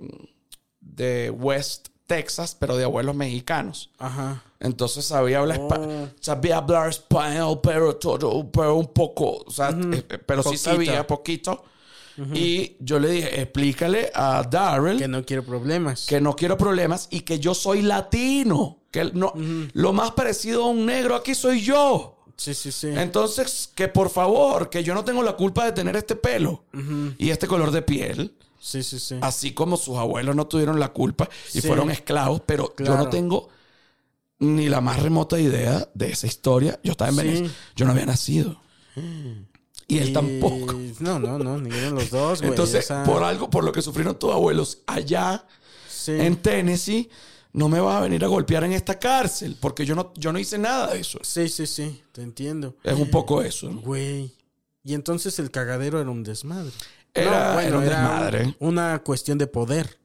de West Texas, pero de abuelos mexicanos. Ajá. Entonces sabía hablar, oh. espa- sabía hablar español, pero todo, pero un poco, o sea, uh-huh. eh, pero Poquito. sí sabía poquito. Uh-huh. Y yo le dije, explícale a Darrell que no quiero problemas. Que no quiero problemas y que yo soy latino. Que no, uh-huh. lo más parecido a un negro aquí soy yo. Sí, sí, sí. Entonces, que por favor, que yo no tengo la culpa de tener este pelo uh-huh. y este color de piel. Sí, sí, sí. Así como sus abuelos no tuvieron la culpa y sí. fueron esclavos, pero claro. yo no tengo ni la más remota idea de esa historia. Yo estaba en sí. Venezuela. Yo no había nacido. Y él y... tampoco. No, no, no. Ninguno de los dos, güey. Entonces, esa... por algo, por lo que sufrieron tus abuelos allá sí. en Tennessee, no me vas a venir a golpear en esta cárcel porque yo no, yo no hice nada de eso. Sí, sí, sí. Te entiendo. Es un poco eso, ¿no? Güey. Y entonces el cagadero era un desmadre. Era, no, bueno, era, un era desmadre. Una cuestión de poder.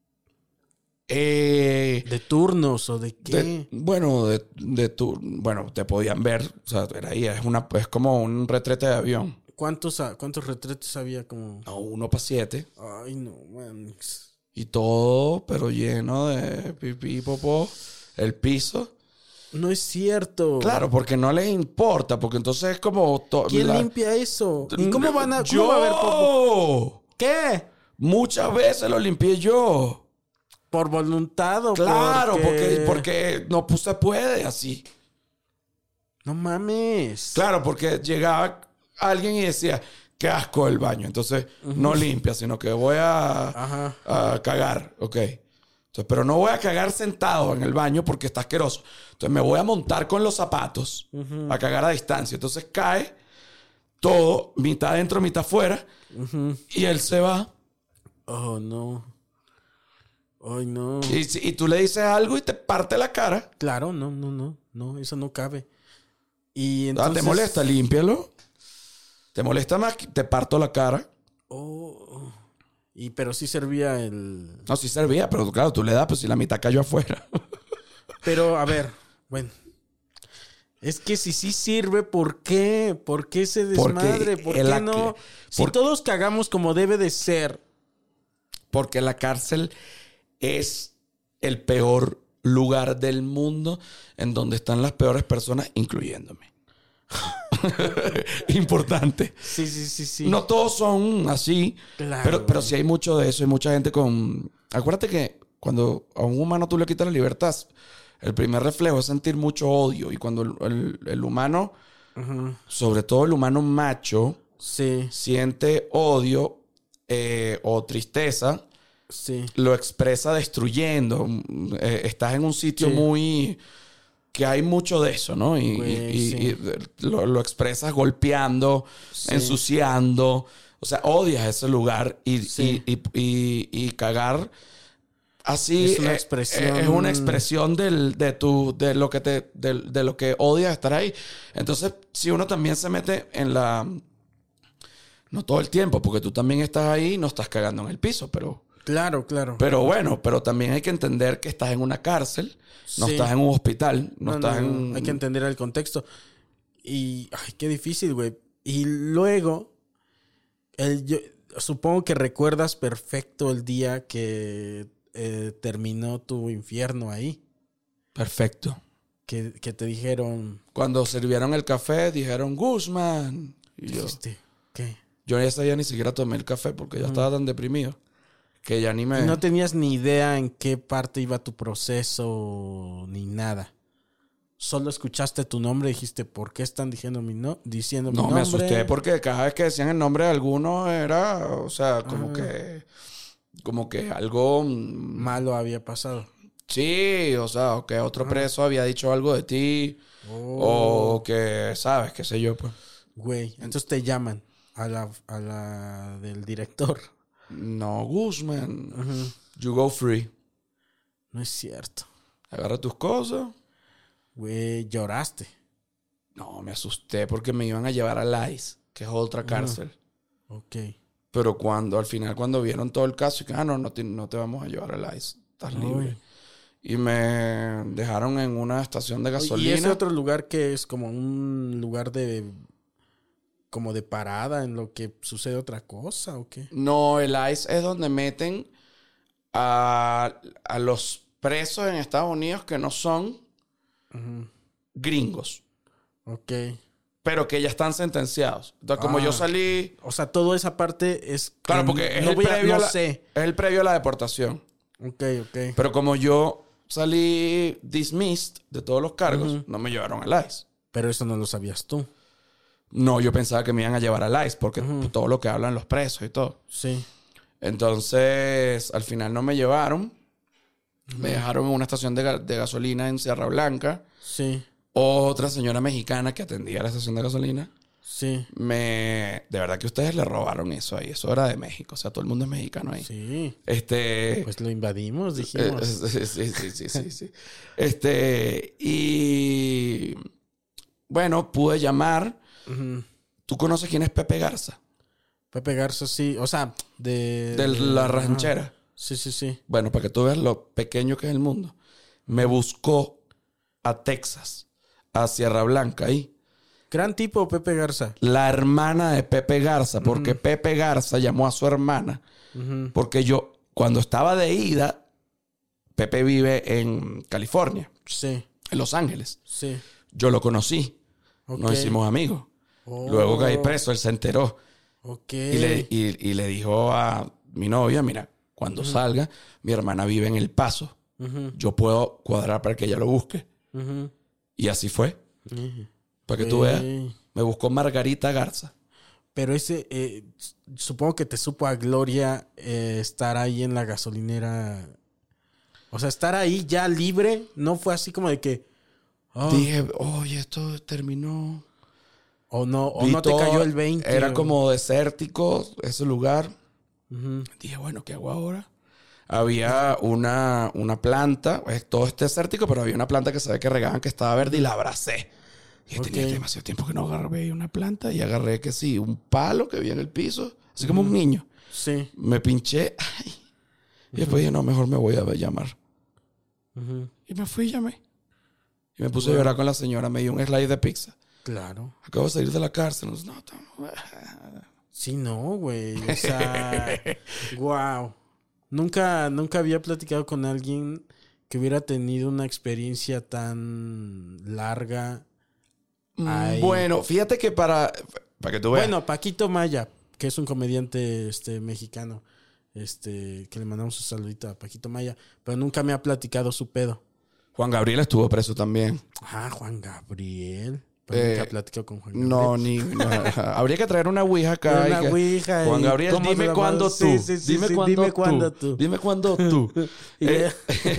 Eh, ¿De turnos o de qué? De, bueno, de, de tu, bueno, te podían ver. O sea, era ahí. Es, una, es como un retrete de avión. ¿Cuántos, ¿Cuántos retretes había? Como... No, uno para siete. Ay, no, man. Y todo, pero lleno de pipí y popó. El piso. No es cierto. Claro, porque no les importa, porque entonces es como... To- ¿Quién la... limpia eso? ¿Y cómo van a...? ¿Cómo ¡Yo! va a haber popo? ¿Qué? Muchas veces lo limpié yo. ¿Por voluntad o claro, porque... porque, porque no pues, se puede así. No mames. Claro, porque llegaba alguien y decía, qué asco el baño. Entonces, uh-huh. no limpia, sino que voy a, a cagar. Ok. Entonces, pero no voy a cagar sentado en el baño porque está asqueroso. Entonces me voy a montar con los zapatos uh-huh. a cagar a distancia. Entonces cae todo, mitad adentro, mitad afuera. Uh-huh. Y él se va. Oh, no. Ay, no. Y, y tú le dices algo y te parte la cara. Claro, no, no, no. No, eso no cabe. Y entonces... ¿Te molesta? Límpialo. ¿Te molesta más? Te parto la cara. Oh... Y pero sí servía el... No, sí servía, pero claro, tú le das, pues si la mitad cayó afuera. Pero, a ver, bueno. Es que si sí sirve, ¿por qué? ¿Por qué ese desmadre? ¿Por qué la, no? Si por, todos cagamos como debe de ser. Porque la cárcel es el peor lugar del mundo en donde están las peores personas, incluyéndome. Importante. Sí, sí, sí, sí. No todos son así, claro, pero, pero sí hay mucho de eso. Hay mucha gente con... Acuérdate que cuando a un humano tú le quitas la libertad, el primer reflejo es sentir mucho odio. Y cuando el, el, el humano, uh-huh. sobre todo el humano macho, sí. siente odio eh, o tristeza, sí. lo expresa destruyendo. Eh, estás en un sitio sí. muy... que hay mucho de eso, ¿no? Y, Güey, y, sí. y lo, lo expresas golpeando, sí. ensuciando. O sea, odias ese lugar y, Sí. y, y, y, y cagar así Es una eh, expresión- es una expresión del, de tu de lo que te de, de lo que odias estar ahí. Entonces, si uno también se mete en la no todo el tiempo, porque tú también estás ahí y no estás cagando en el piso, pero Claro, claro. pero bueno, pero también hay que entender que estás en una cárcel, no Sí. estás en un hospital, no, No, estás no, no. en Hay que entender el contexto. Y, ay, qué difícil, güey. Y luego, el, yo, supongo que recuerdas perfecto el día que eh, terminó tu infierno ahí. Perfecto. Que, que te dijeron, Cuando sirvieron el café, dijeron Guzmán. Y yo, dijiste, ¿qué? yo ese día ni siquiera tomé el café porque ya estaba tan deprimido que ya ni me... Y no tenías ni idea en qué parte iba tu proceso ni nada. Solo escuchaste tu nombre y dijiste, ¿por qué están diciendo mi, no diciendo mi No, nombre? me asusté porque cada vez que decían el nombre de alguno era, o sea, como Ah. que... Como que algo... mm, Malo había pasado. Sí, o sea, o que otro preso había dicho algo de ti. Oh. O que, ¿sabes? Qué sé yo, pues. Güey, entonces te llaman a la, a la del director. No, Guzmán. Ujú. You go free. No es cierto. Agarra tus cosas. Güey, lloraste. No, me asusté porque me iban a llevar al ICE, que es otra cárcel. Ok. Pero cuando, al final, cuando vieron todo el caso, y que, ah, no, no te, no te vamos a llevar al ICE. Estás libre. Uy. Y me dejaron en una estación de gasolina. ¿Y ese otro lugar que es como un lugar de... como de parada en lo que sucede otra cosa o qué? No, el ICE es donde meten a, a los presos en Estados Unidos que no son Ujú. gringos, Ok. pero que ya están sentenciados. Entonces, como Ah. yo salí... O sea, toda esa parte es... Claro, que porque es, no el voy a- previo no a la, sé. es el previo a la deportación. Ok, ok. Pero como yo salí dismissed de todos los cargos, Ujú. no me llevaron al ICE. Pero eso no lo sabías tú. No, yo pensaba que me iban a llevar al ICE porque Ujú. todo lo que hablan los presos y todo. Sí. Entonces, al final no me llevaron. Me dejaron en una estación de, ga- de gasolina en Sierra Blanca. Sí. Otra señora mexicana que atendía la estación de gasolina. Sí. Me... De verdad que ustedes le robaron eso ahí. Eso era de México. O sea, todo el mundo es mexicano ahí. Sí. Este... Pues lo invadimos, eh, dijimos. sí, sí, sí, sí, sí, sí. Este... Y... Bueno, pude llamar. Ujú. ¿Tú conoces quién es Pepe Garza? Pepe Garza, sí. O sea, de... De la ranchera. Ajá. Sí, sí, sí. Bueno, para que tú veas lo pequeño que es el mundo. Me buscó a Texas, a Sierra Blanca, ahí. Gran tipo, Pepe Garza. La hermana de Pepe Garza, porque Pepe Garza llamó a su hermana. Ujú. Porque yo, cuando estaba de ida, Pepe vive en California, Sí, en Los Ángeles. sí. Yo lo conocí, Ok. nos hicimos amigos. Oh, Luego caí preso, él se enteró. Ok. Y le, y- y le dijo a mi novia, mira, cuando salga, mi hermana vive en El Paso. Ujú, Yo puedo cuadrar para que ella lo busque. ujú, Y así fue. ujú. Para que tú Ok. veas. Me buscó Margarita Garza. Pero ese, eh, supongo que te supo a gloria eh, estar ahí en la gasolinera. O sea, estar ahí ya libre, no fue así como de que... oh, Dije, oye, esto terminó. o no, o Vi no te todo, cayó el veinte. Era o- como desértico ese lugar. Ujú, Dije, bueno, ¿qué hago ahora? Había una, una planta, eh, todo es desértico, pero había una planta que se ve que regaban que estaba verde y la abracé. Y Ok. tenía demasiado tiempo que no agarré una planta y agarré que sí, un palo que había en el piso, así como un niño. Sí. Me pinché ay, y después dije, no, mejor me voy a llamar. Ujú, Y me fui y llamé. Y me puse a llorar con la señora, me dio un slide de pizza. claro. Acabo de salir de la cárcel. No, estamos- Sí, no, güey. O sea, wow. Nunca, nunca había platicado con alguien que hubiera tenido una experiencia tan larga. Ay. Bueno, fíjate que para, para que tú veas. Bueno, Paquito Maya, que es un comediante este, mexicano, este, que le mandamos un saludito a Paquito Maya, pero nunca me ha platicado su pedo. Juan Gabriel estuvo preso también. Ah, Juan Gabriel. Pero Eh, nunca he platicado con Juan Gabriel. No, ni. no. Habría que traer una ouija acá. Una y que- ouija y- Juan Gabriel, ¿cómo se dime llama? cuándo tú. Sí, sí, sí, dime sí, cuándo dime tú. cuándo tú. Dime cuándo tú. Y Eh,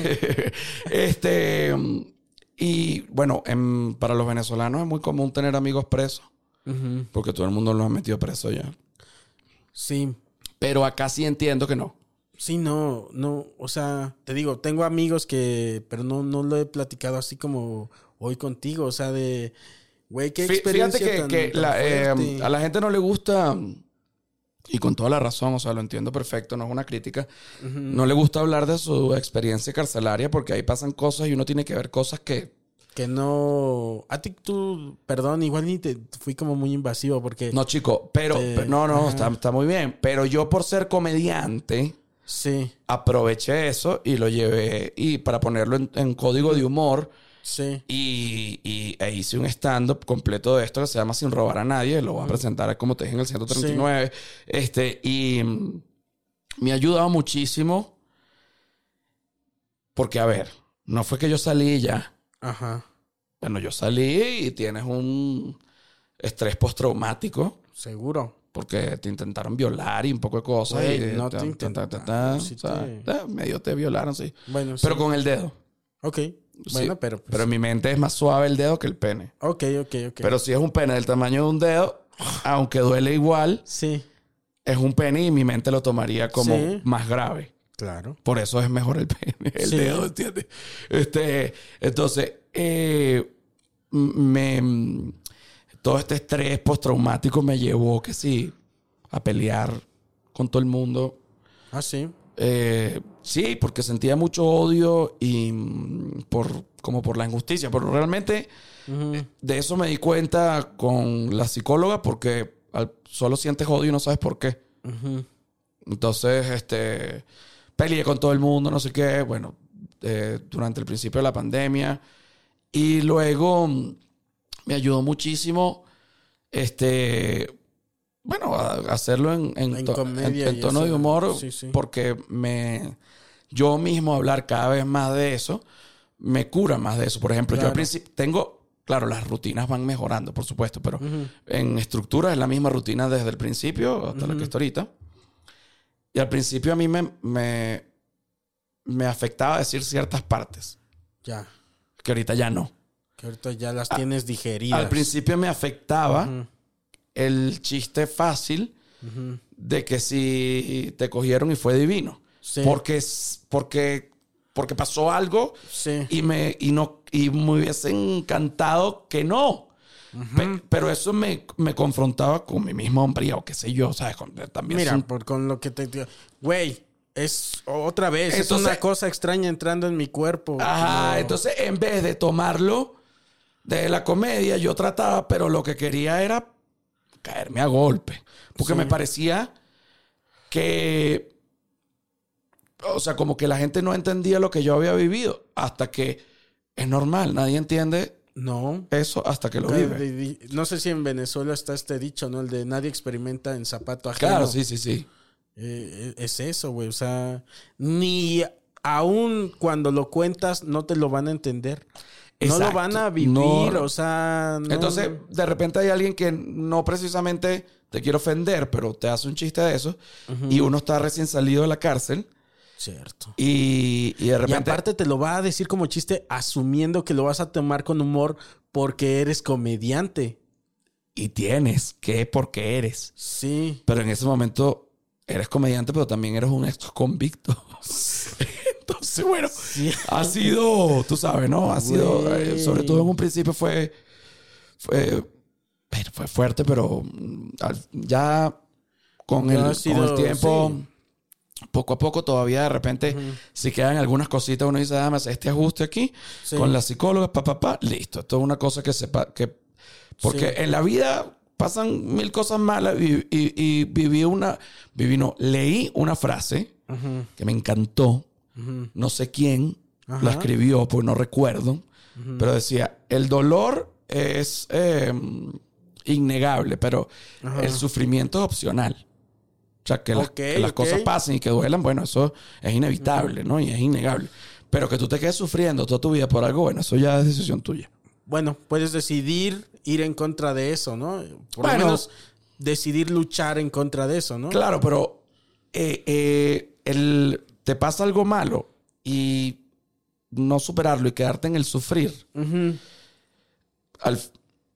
este. Y bueno, en- para los venezolanos es muy común tener amigos presos. Ujú. Porque todo el mundo los ha metido preso ya. Sí. Pero acá sí entiendo que no. Sí, no, no, o sea, te digo, tengo amigos que, pero no, no lo he platicado así como hoy contigo, o sea, de, güey, qué experiencia. Fíjate que, tan, que tan la, fuerte. eh, a la gente no le gusta, y con toda la razón, o sea, lo entiendo perfecto, no es una crítica, Uh-huh. no le gusta hablar de su experiencia carcelaria porque ahí pasan cosas y uno tiene que ver cosas que... Que no, a ti tú, perdón, igual ni te fui como muy invasivo porque... No, chico, pero, Eh, pero- no, no, ajá. está, está muy bien, pero yo por ser comediante... Sí, aproveché eso y lo llevé y para ponerlo en, en código de humor sí, y, y e hice un stand-up completo de esto que se llama Sin Robar a Nadie. Lo voy a presentar como te dije en el ciento treinta y nueve. Este, y mm, me ha ayudado muchísimo porque, a ver, no fue que yo salí y ya. ajá, Bueno, yo salí y tienes un estrés postraumático seguro. porque te intentaron violar y un poco de cosas. Güey, y no ta- te ta- intentaron, ta- ta- ta, sí o sea, te- ta, medio te violaron, sí. Bueno, Pero sí. con el dedo. Ok, Sí, bueno, pero... pues, pero en mi mente es más suave el dedo que el pene. Ok, ok, ok. Pero si es un pene del tamaño de un dedo, aunque duele igual, Sí, es un pene y mi mente lo tomaría como Sí. más grave. claro. Por eso es mejor el pene, el Sí. dedo, ¿entiendes? Este, entonces, eh, me, todo este estrés postraumático me llevó, que sí, a pelear con todo el mundo. Ah, sí. Eh, sí, porque sentía mucho odio y mm, por, como por la injusticia. Pero realmente Ujú. de eso me di cuenta con la psicóloga porque al- solo sientes odio y no sabes por qué. Ujú. Entonces, este, peleé con todo el mundo, no sé qué. Bueno, eh, durante el principio de la pandemia. Y luego mm, me ayudó muchísimo, este, bueno, a, a hacerlo en, en, En to- comedia en- en y tono eso. de humor, Sí, sí. porque me, yo mismo hablar cada vez más de eso, me cura más de eso. Por ejemplo, yo al Claro. principio tengo, claro, las rutinas van mejorando, por supuesto, pero Ujú. en estructura es la misma rutina desde el principio hasta la que está ahorita. Y al principio a mí me, me, me afectaba decir ciertas partes, Ya. que ahorita ya no. Que ahorita ya las tienes digeridas. Al principio me afectaba Ujú. el chiste fácil Ujú. de que si te cogieron y fue divino. Sí. Porque, es- porque, porque pasó algo Sí. y me, y no, y me hubiese encantado que no. Pe- pero eso me, me confrontaba con mi misma hombría o qué sé yo, ¿sabes? Con- También Mira, es un- por, con lo que te digo. Güey, es otra vez. Entonces- es una cosa extraña entrando en mi cuerpo. Ajá, Como- entonces en vez de tomarlo de la comedia, yo trataba, pero lo que quería era caerme a golpe. Porque Sí. me parecía que, o sea, como que la gente no entendía lo que yo había vivido. Hasta que es normal, nadie entiende No. eso hasta que lo Nunca vive. di- di- No sé si en Venezuela está este dicho, ¿no? El de nadie experimenta en zapato ajeno. Claro, sí, sí, sí. Eh, es eso, güey. O sea, ni aún cuando lo cuentas no te lo van a entender. No lo Exacto. van a vivir, No. o sea... no- Entonces, de repente hay alguien que no precisamente te quiere ofender, pero te hace un chiste de eso. Y uno está recién salido de la cárcel. Cierto. Y, y de Y repente... aparte te lo va a decir como chiste asumiendo que lo vas a tomar con humor porque eres comediante. Y tienes que porque eres. Sí. Pero en ese momento eres comediante, pero también eres un ex convicto. Entonces, bueno, Sí. ha sido, tú sabes, ¿no? Ha sido, Güey. eh, sobre todo en un principio fue, fue, pero fue fuerte, pero mm, al- ya con Ya el, ha con sido, el tiempo, sí. poco a poco todavía de repente, si quedan algunas cositas, uno dice, dame este ajuste aquí, Sí. con la psicóloga, pa, pa, pa, listo. Esto es una cosa que sepa, que, porque Sí. en la vida pasan mil cosas malas y, y- y viví una, viví, no, leí una frase Ujú, que me encantó. ujú. No sé quién Ajá. la escribió, pues no recuerdo. Pero decía, el dolor es eh, innegable, pero Ajá. el sufrimiento es opcional. O sea, que las, Ok, que las ok. cosas pasen y que duelan, bueno, eso es inevitable, ¿no? Y es innegable. Pero que tú te quedes sufriendo toda tu vida por algo, bueno, eso ya es decisión tuya. Bueno, puedes decidir ir en contra de eso, ¿no? Por Bueno. lo menos decidir luchar en contra de eso, ¿no? Claro, pero eh, eh, el, te pasa algo malo y no superarlo y quedarte en el sufrir. Ujú. Al,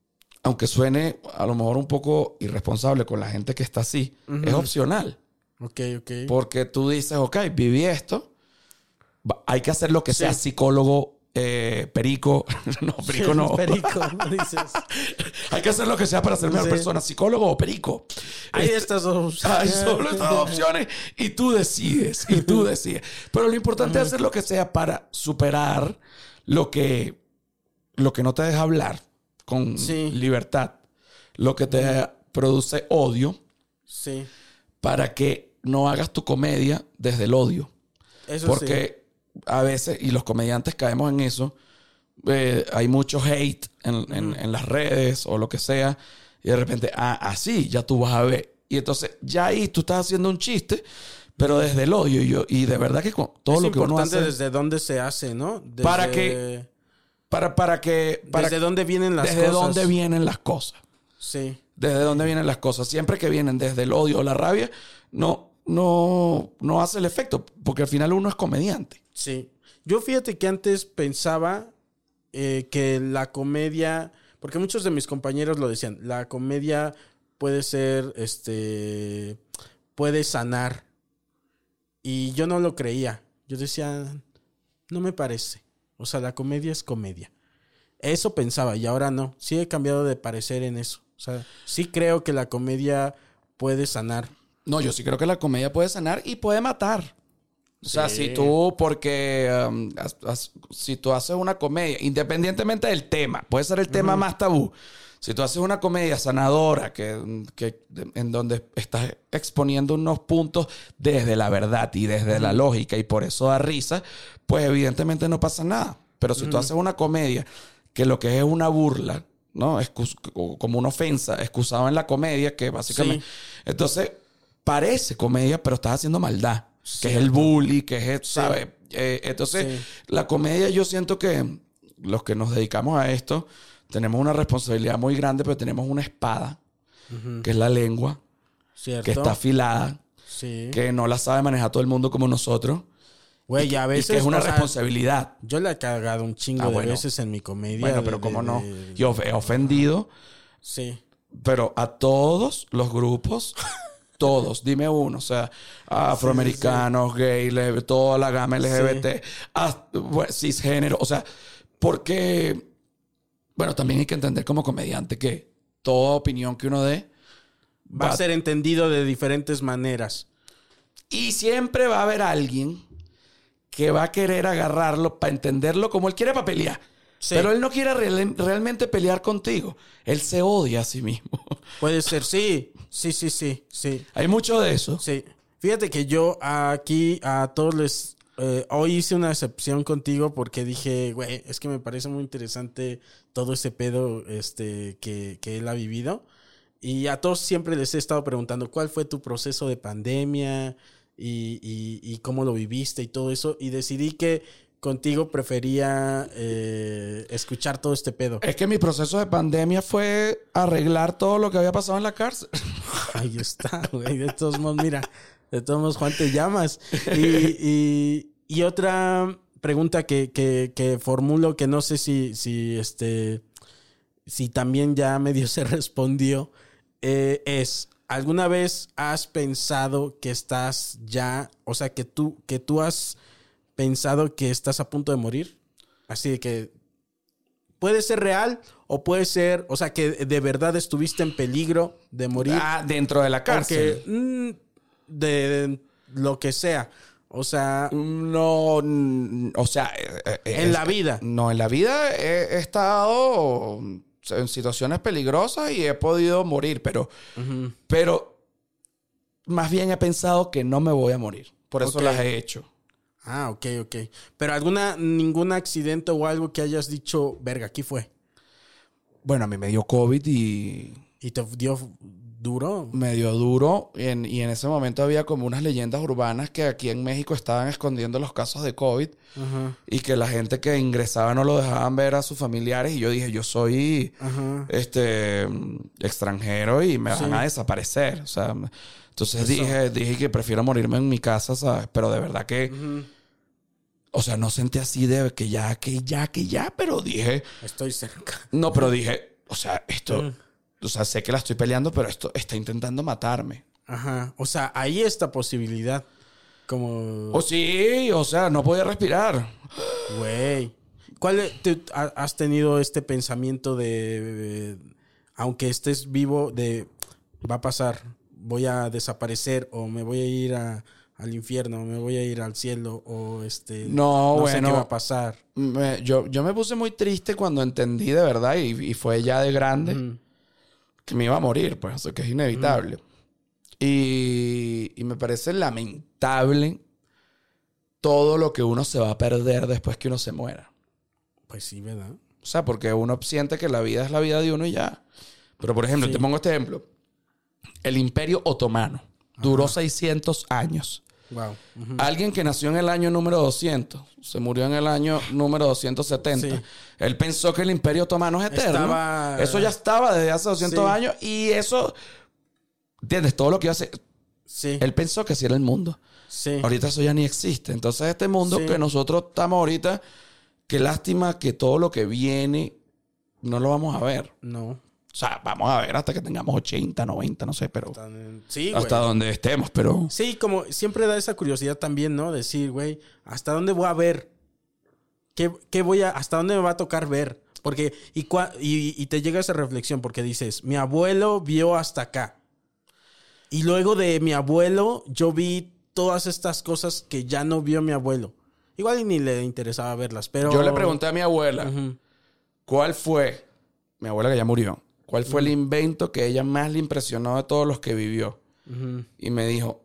aunque suene a lo mejor un poco irresponsable con la gente que está así, uh-huh. es opcional. Ok, ok. Porque tú dices, ok, viví esto, hay que hacer lo que sí. sea psicólogo, eh, perico. No, perico no. Perico, no dices. Hay que hacer lo que sea para ser mejor sí. persona, psicólogo o perico. Hay este, estas dos opciones. Hay solo estas dos opciones y tú decides, y tú decides. Pero lo importante uh-huh. es hacer lo que sea para superar lo que, lo que no te deja hablar con sí. libertad, lo que te uh-huh. produce odio. Sí. Para que no hagas tu comedia desde el odio. Eso Porque sí. a veces, y los comediantes caemos en eso, eh, hay mucho hate en, uh-huh. en, en las redes o lo que sea, y de repente, ah, así, ya tú vas a ver. Y entonces, ya ahí tú estás haciendo un chiste, pero desde el odio. Y, yo, y de verdad que con todo es lo que uno hace... Es desde dónde se hace, ¿no? Desde... Para que... Para, para que... Para, desde dónde vienen las desde cosas. Desde dónde vienen las cosas. Sí. Desde dónde vienen las cosas. Siempre que vienen desde el odio o la rabia, no, no, no hace el efecto. Porque al final uno es comediante. Sí. Yo fíjate que antes pensaba eh, que la comedia... Porque muchos de mis compañeros lo decían. La comedia puede ser... este puede sanar. Y yo no lo creía. Yo decía... No me parece. O sea, la comedia es comedia. Eso pensaba y ahora no. Sí he cambiado de parecer en eso. O sea, sí creo que la comedia puede sanar. No, yo sí creo que la comedia puede sanar y puede matar. O sea, sí. si tú, porque um, as, as, si tú haces una comedia, independientemente del tema, puede ser el tema uh-huh. más tabú. Si tú haces una comedia sanadora que, que, en donde estás exponiendo unos puntos desde la verdad y desde uh-huh. la lógica y por eso da risa, pues evidentemente no pasa nada. Pero si uh-huh. tú haces una comedia que lo que es una burla, ¿no? Excus- como una ofensa, excusado en la comedia, que básicamente... Sí. Entonces, parece comedia, pero estás haciendo maldad. Sí. Que es el bully, que es, sí. ¿sabes? Eh, entonces, sí. la comedia, yo siento que los que nos dedicamos a esto, tenemos una responsabilidad muy grande, pero tenemos una espada, uh-huh. que es la lengua, ¿cierto? Que está afilada, sí. que no la sabe manejar todo el mundo como nosotros. Güey, a veces... Y que es una responsabilidad. Sea, yo le he cagado un chingo ah, bueno. de veces en mi comedia. Bueno, pero de, cómo de, no. de, Yo he ofendido. Sí. Pero a todos los grupos, todos, dime uno. O sea, afroamericanos, sí, sí, sí. gays, le, toda la gama L G B T, sí. a, bueno, cisgénero. O sea, porque... Bueno, también hay que entender como comediante que toda opinión que uno dé... Va, va a ser entendido de diferentes maneras. Y siempre va a haber alguien... que va a querer agarrarlo para entenderlo como él quiere para pelear. Sí. Pero él no quiere real, realmente pelear contigo. Él se odia a sí mismo. Puede ser, sí. Sí, sí, sí, sí. Hay mucho de eso. Sí. Fíjate que yo aquí a todos les... Eh, hoy hice una excepción contigo porque dije, güey, es que me parece muy interesante todo ese pedo este, que, que él ha vivido. Y a todos siempre les he estado preguntando, ¿cuál fue tu proceso de pandemia? Y, y, y cómo lo viviste y todo eso. Y decidí que contigo prefería eh, escuchar todo este pedo. Es que mi proceso de pandemia fue arreglar todo lo que había pasado en la cárcel. Ahí está, güey. De todos modos, mira. De todos modos, Juan, te llamas. Y, y, y otra pregunta que, que, que formulo, que no sé si, si, este, si también ya medio se respondió, eh, es... ¿Alguna vez has pensado que estás ya, o sea, que tú, que tú has pensado que estás a punto de morir? Así de que puede ser real o puede ser, o sea, que de verdad estuviste en peligro de morir. Ah, dentro de la cárcel. Porque, mmm, de, de lo que sea. O sea... No, o sea... Eh, eh, en la vida. No, en la vida he, he estado... en situaciones peligrosas y he podido morir, pero, uh-huh. pero más bien he pensado que no me voy a morir. Por eso okay. las he hecho. Ah, ok, ok. Pero alguna, ningún accidente o algo que hayas dicho, verga, aquí fue. Bueno, a mí me dio COVID y... ¿Y te dio duro? Me dio duro y en, y en ese momento había como unas leyendas urbanas que aquí en México estaban escondiendo los casos de COVID uh-huh. y que la gente que ingresaba no lo dejaban ver a sus familiares y yo dije, yo soy uh-huh. este extranjero y me sí. van a desaparecer. O sea, entonces dije, dije que prefiero morirme en mi casa, ¿sabes? Pero de verdad que... Uh-huh. O sea, no sentí así de que ya, que ya, que ya, pero dije... Estoy cerca. No, pero dije... o sea, esto, Mm. o sea, sé que la estoy peleando, pero esto está intentando matarme. Ajá. O sea, hay esta posibilidad. Como... O sí, o sea, no podía respirar. Güey. ¿Cuál es- te- ha- has tenido este pensamiento de, de- aunque estés vivo, de va a pasar, voy a desaparecer o me voy a ir a- al infierno, o me voy a ir al cielo o este No, sé bueno. qué va a pasar? Me- yo, yo me puse muy triste cuando entendí de verdad, y, y fue ya de grande, Ujú. que me iba a morir, pues, o sea, que es inevitable. Y, y me parece lamentable todo lo que uno se va a perder después que uno se muera. Pues sí, ¿verdad? O sea, porque uno siente que la vida es la vida de uno y ya. Pero, por ejemplo, Sí. te pongo este ejemplo. El Imperio Otomano duró seiscientos años. Wow. Alguien que nació en el año número doscientos, se murió en el año número doscientos setenta. Sí. Él pensó que el Imperio Otomano es eterno. Estaba- Eso ya estaba desde hace doscientos Sí. años. Y eso, ¿entiendes? Todo lo que iba a hacer. Sí. Él pensó que así era el mundo. Sí. Ahorita eso ya ni existe. Entonces, este mundo Sí. que nosotros estamos ahorita, qué lástima que todo lo que viene no lo vamos a ver. No. O sea, vamos a ver hasta que tengamos ochenta, noventa, no sé, pero Tan- Sí, güey. hasta donde estemos, pero Sí, como siempre da esa curiosidad también, ¿no? Decir, güey, ¿hasta dónde voy a ver? ¿Qué, qué voy a, hasta dónde me va a tocar ver? Porque, y, cua- y, y te llega esa reflexión porque dices, mi abuelo vio hasta acá. Y luego de mi abuelo, yo vi todas estas cosas que ya no vio mi abuelo. Igual y ni le interesaba verlas, pero... yo le pregunté a mi abuela, Ujú. ¿cuál fue, mi abuela que ya murió, cuál fue el invento que ella más le impresionó de todos los que vivió? Ujú. Y me dijo,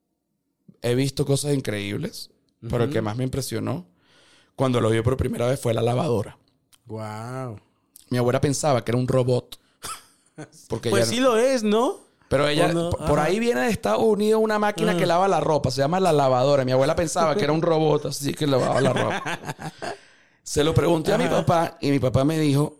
he visto cosas increíbles, pero el que más me impresionó cuando lo vio por primera vez fue la lavadora. Wow. Mi abuela pensaba que era un robot. Porque Pues ella- sí lo es, ¿no? Pero ella, ¿O no? p- por Ajá. ahí viene de Estados Unidos una máquina que lava la ropa, se llama la lavadora. Mi abuela pensaba que era un robot, así que lavaba la ropa. Se lo pregunté a mi papá y mi papá me dijo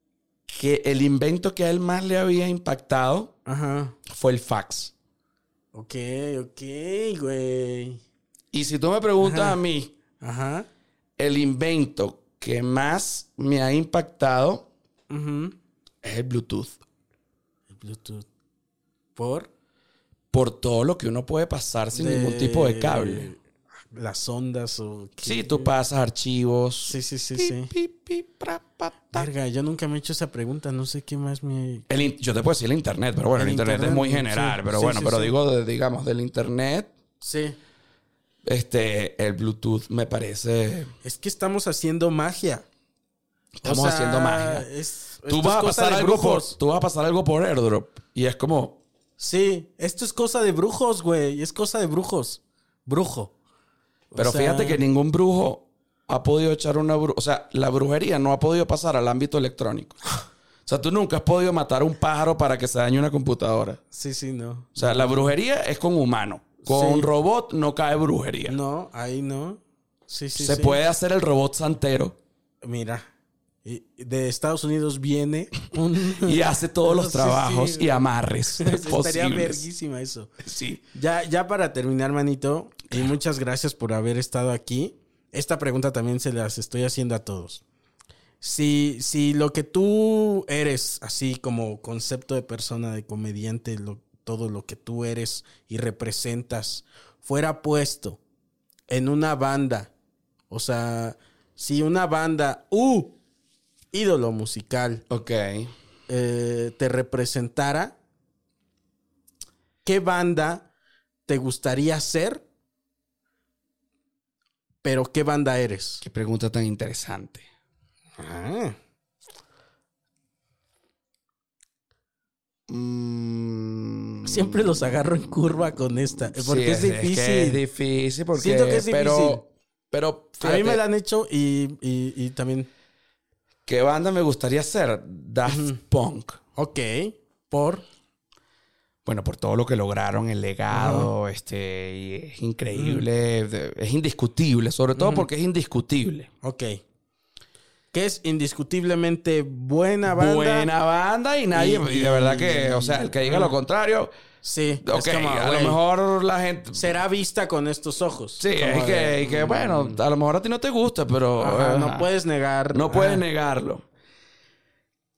que el invento que a él más le había impactado Ajá. fue el fax. Ok, ok, güey. Y si tú me preguntas Ajá. a mí, Ajá. el invento que más me ha impactado Ujú. es el Bluetooth. El Bluetooth. ¿Por? Por todo lo que uno puede pasar sin De- ningún tipo de cable. Las ondas o... qué. Sí, tú pasas archivos. Sí, sí, sí, Pi, sí. pi, pi, pra, pa, ta. Verga, yo nunca me he hecho esa pregunta. No sé qué más me... El in- yo te puedo decir el internet, pero bueno, el, El internet, internet, es muy sí. general. Pero Sí, bueno, sí, pero sí. digo, de- digamos, del internet, Sí. este, el Bluetooth me parece... Es que estamos haciendo magia. Estamos O sea, haciendo magia. es- Tú esto vas, es a cosa pasar de algo por, brujos. tú vas a pasar algo por airdrop. Y es como... Sí, esto es cosa de brujos, güey. Es cosa de brujos. Brujo. O Pero sea, fíjate que ningún brujo ha podido echar una... bru- O sea, la brujería no ha podido pasar al ámbito electrónico. O sea, tú nunca has podido matar a un pájaro para que se dañe una computadora. Sí, sí, no. O sea, la brujería es con humano. Con Sí. robot no cae brujería. No, ahí no. Sí, sí, Se sí. puede hacer el robot santero Mira, y- de Estados Unidos viene un... y hace todos los Sí, trabajos sí. y amarres Estaría posibles. verguísima eso. Sí. Ya, ya para terminar, manito, y muchas gracias por haber estado aquí. Esta pregunta también se las estoy haciendo a todos. Si, si lo que tú eres, así como concepto de persona, de comediante, lo- todo lo que tú eres y representas, fuera puesto en una banda, o sea, si una banda, ¡uh! ídolo musical, Ok. eh, te representara, ¿qué banda te gustaría ser? Pero ¿qué banda eres? Qué pregunta tan interesante. Ah, Mm, siempre los agarro en curva con esta, porque sí, es difícil. que es difícil porque... Siento que es difícil. Pero, pero A mí me fíjate, la han hecho y, y, y también... ¿qué banda me gustaría ser? Daft Punk. Ok, por... Bueno, por todo lo que lograron, el legado, este, y es increíble, de- es indiscutible, sobre todo porque es indiscutible. Ok. Que es indiscutiblemente buena banda. Buena banda y nadie, Y- y, de verdad que, o sea, el que diga lo contrario, Sí. ok, es como, a güey, lo mejor la gente... será vista con estos ojos. Sí, Como es que, de, y que, bueno, a lo mejor a ti no te gusta, pero... ajá, ajá, no puedes negar. no puedes ajá. negarlo.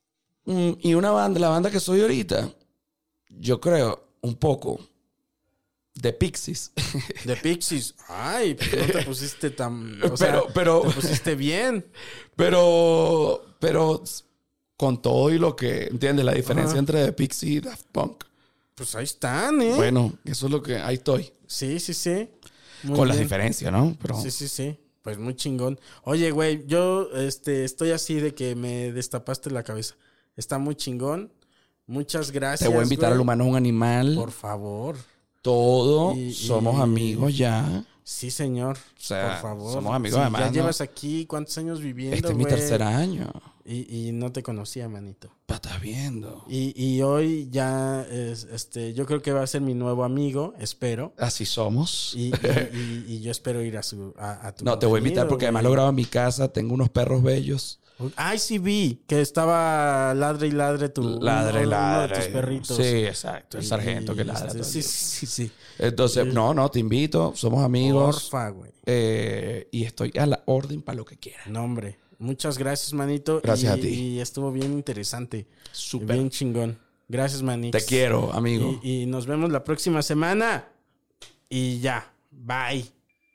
Mm, y una banda, la banda que soy ahorita, yo creo un poco de Pixies. De Pixies. Ay, pues no te pusiste tan... O sea, pero, pero, te pusiste bien. Pero, pero con todo y lo que, ¿entiendes? La diferencia Ajá. entre The Pixies y Daft Punk. Pues ahí están, ¿eh? Bueno, eso es lo que... Ahí estoy. Sí, sí, sí. Muy con bien. Las diferencias, ¿no? Pero... Sí, sí, sí. Pues muy chingón. Oye, güey, yo este, estoy así de que me destapaste la cabeza. Está muy chingón. Muchas gracias. Te voy a invitar güey. Al humano es un animal. Por favor. Todo. Y, somos y... amigos ya. Sí, señor. O sea, por favor. somos amigos sí, además. Ya ¿no? llevas aquí cuántos años viviendo, Este es güey? mi tercer año. Y, y no te conocía, manito. Pa, estás viendo. Y, y hoy ya, es, este, yo creo que va a ser mi nuevo amigo, espero. Así somos. Y, y, y, y yo espero ir a su a, a tu No, te voy a invitar porque güey. Además lo grabo en mi casa. Tengo unos perros bellos. Ay, sí vi que estaba ladre y ladre tu ladre y ladre. Uno de tus perritos. Sí, exacto. El sargento y, que ladra. Este, sí, sí, sí. Entonces, sí. no, no, te invito. Somos amigos. Porfa, güey. Eh, y estoy a la orden para lo que quieras. No, hombre. Muchas gracias, manito. Gracias y, a ti. Y estuvo bien interesante. Súper. Bien chingón. Gracias, manito. Te quiero, amigo. Y, y nos vemos la próxima semana. Y ya. Bye.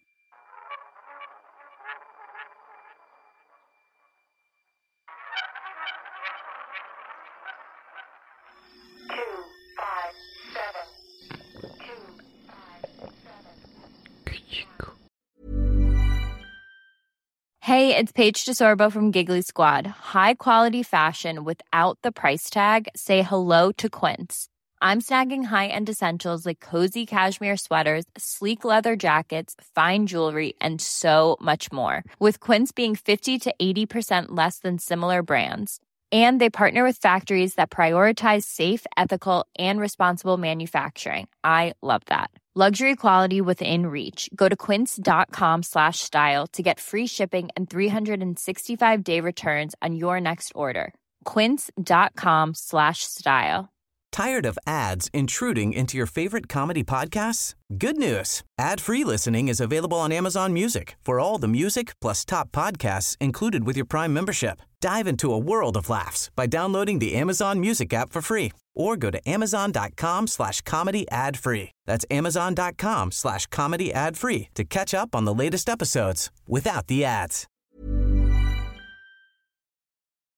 Hey, it's Paige DeSorbo from Giggly Squad. High quality fashion without the price tag. Say hello to Quince. I'm snagging high-end essentials like cozy cashmere sweaters, sleek leather jackets, fine jewelry, and so much more. With Quince being fifty to eighty percent less than similar brands. And they partner with factories that prioritize safe, ethical, and responsible manufacturing. I love that. Luxury quality within reach. Go to quince.com slash style to get free shipping and three sixty-five day returns on your next order. Quince.com slash style. Tired of ads intruding into your favorite comedy podcasts? Good news. Ad-free listening is available on Amazon Music for all the music plus top podcasts included with your Prime membership. Dive into a world of laughs by downloading the Amazon Music app for free or go to amazon.com slash comedy ad free. That's amazon.com slash comedy ad free to catch up on the latest episodes without the ads.